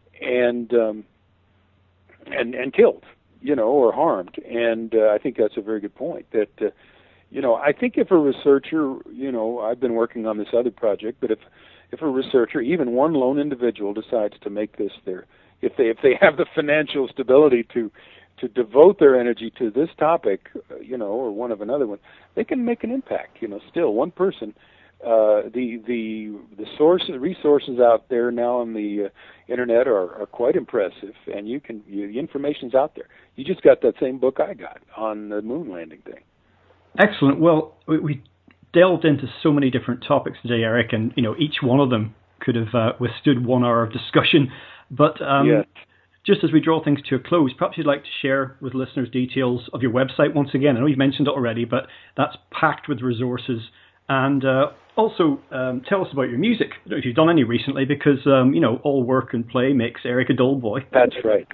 Speaker 3: and um, and and killed, you know, or harmed. And uh, I think that's a very good point. That uh, you know, I think if a researcher, you know, I've been working on this other project, but if if a researcher, even one lone individual, decides to make this their, if they if they have the financial stability to to devote their energy to this topic, you know, or one of another one, they can make an impact. You know, still one person. Uh, the the the source resources out there now on the uh, internet are, are quite impressive, and you can you, the information's out there. You just got that same book I got on the moon landing thing.
Speaker 2: Excellent. Well, we, we delved into so many different topics today, Eric, and you know each one of them could have uh, withstood one hour of discussion. But um,
Speaker 3: yes.
Speaker 2: Just as we draw things to a close, perhaps you'd like to share with listeners details of your website once again. I know you've mentioned it already, but that's packed with resources. And uh, also um, tell us about your music. I don't know if you've done any recently, because um, you know all work and play makes Eric a dull boy.
Speaker 3: That's right.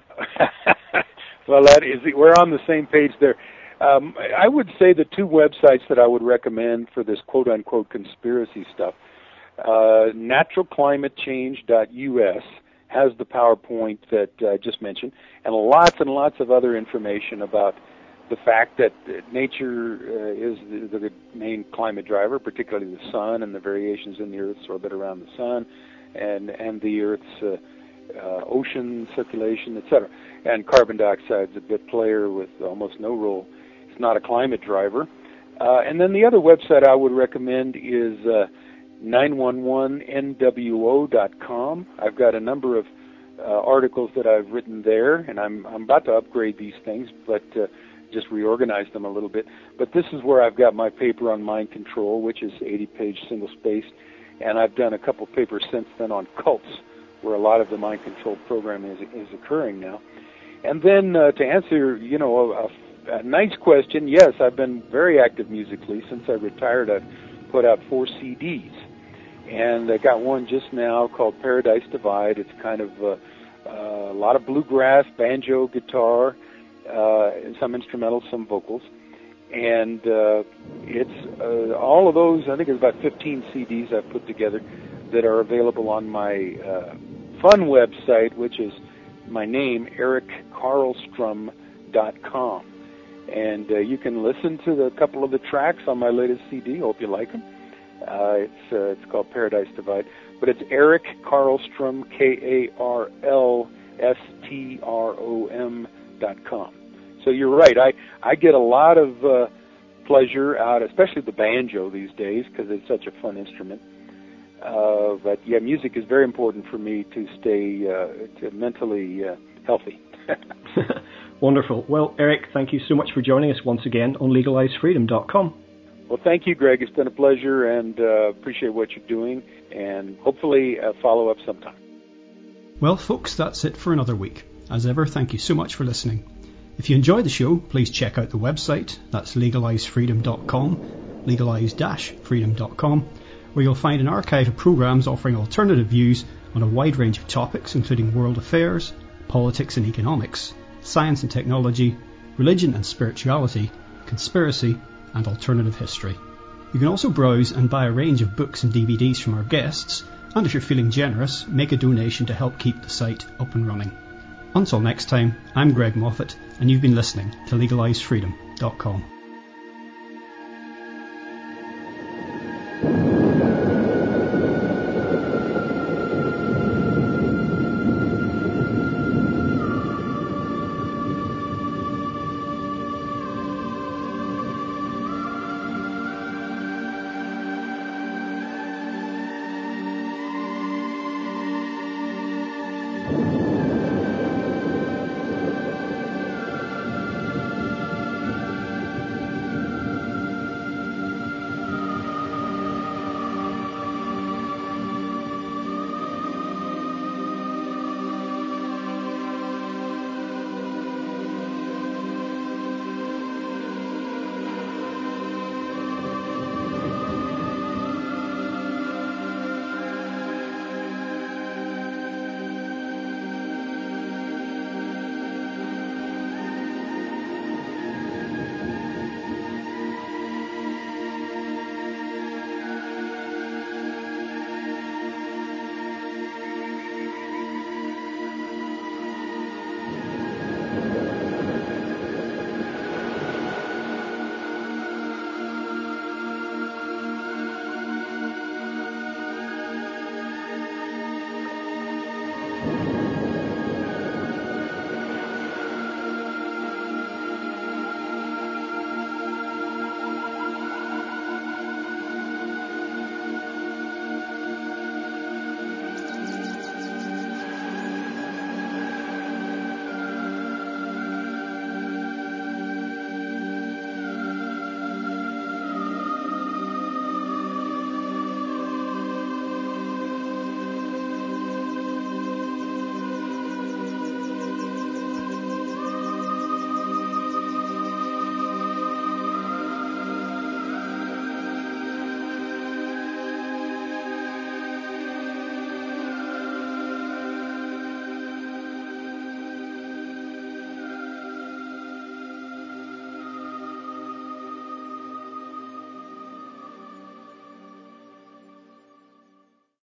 Speaker 3: Well, that is we're on the same page there. Um, I would say the two websites that I would recommend for this quote-unquote conspiracy stuff, uh, natural climate change dot U S has the PowerPoint that I just mentioned, and lots and lots of other information about the fact that nature uh, is the, the main climate driver, particularly the sun and the variations in the Earth's orbit around the sun, and and the Earth's uh, uh, ocean circulation, et cetera. And carbon dioxide's a bit player with almost no role. It's not a climate driver. Uh, and then the other website I would recommend is uh, nine one one N W O dot com. I've got a number of uh, articles that I've written there, and I'm I'm about to upgrade these things, but uh, just reorganize them a little bit. But this is where I've got my paper on mind control, which is eighty-page single-spaced, and I've done a couple papers since then on cults, where a lot of the mind control programming is, is occurring now. And then uh, to answer, you know, a, a, a nice question, yes, I've been very active musically. Since I retired, I've put out four C Ds. And I got one just now called Paradise Divide. It's kind of uh, uh, a lot of bluegrass, banjo, guitar, uh, some instrumental, some vocals. And uh, it's uh, all of those, I think it's about fifteen C Ds I've put together that are available on my uh, fun website, which is my name, eric carlstrom dot com. And uh, you can listen to the couple of the tracks on my latest C D. Hope you like them. Uh, it's uh, it's called Paradise Divide. But it's Eric Carlstrom, K A R L S T R O M dot com. So you're right. I, I get a lot of uh, pleasure out, especially the banjo these days, because it's such a fun instrument. Uh, but, yeah, music is very important for me to stay uh, to mentally uh, healthy.
Speaker 2: Wonderful. Well, Eric, thank you so much for joining us once again on legalize freedom dot com.
Speaker 3: Well, thank you, Greg. It's been a pleasure, and uh, appreciate what you're doing, and hopefully uh, follow up sometime.
Speaker 4: Well, folks, that's it for another week. As ever, thank you so much for listening. If you enjoyed the show, please check out the website. That's legalize freedom dot com, legalize freedom dot com, where you'll find an archive of programs offering alternative views on a wide range of topics, including world affairs, politics and economics, science and technology, religion and spirituality, conspiracy, and alternative history. You can also browse and buy a range of books and D V Ds from our guests, and if you're feeling generous, make a donation to help keep the site up and running. Until next time, I'm Greg Moffat, and you've been listening to legalize freedom dot com.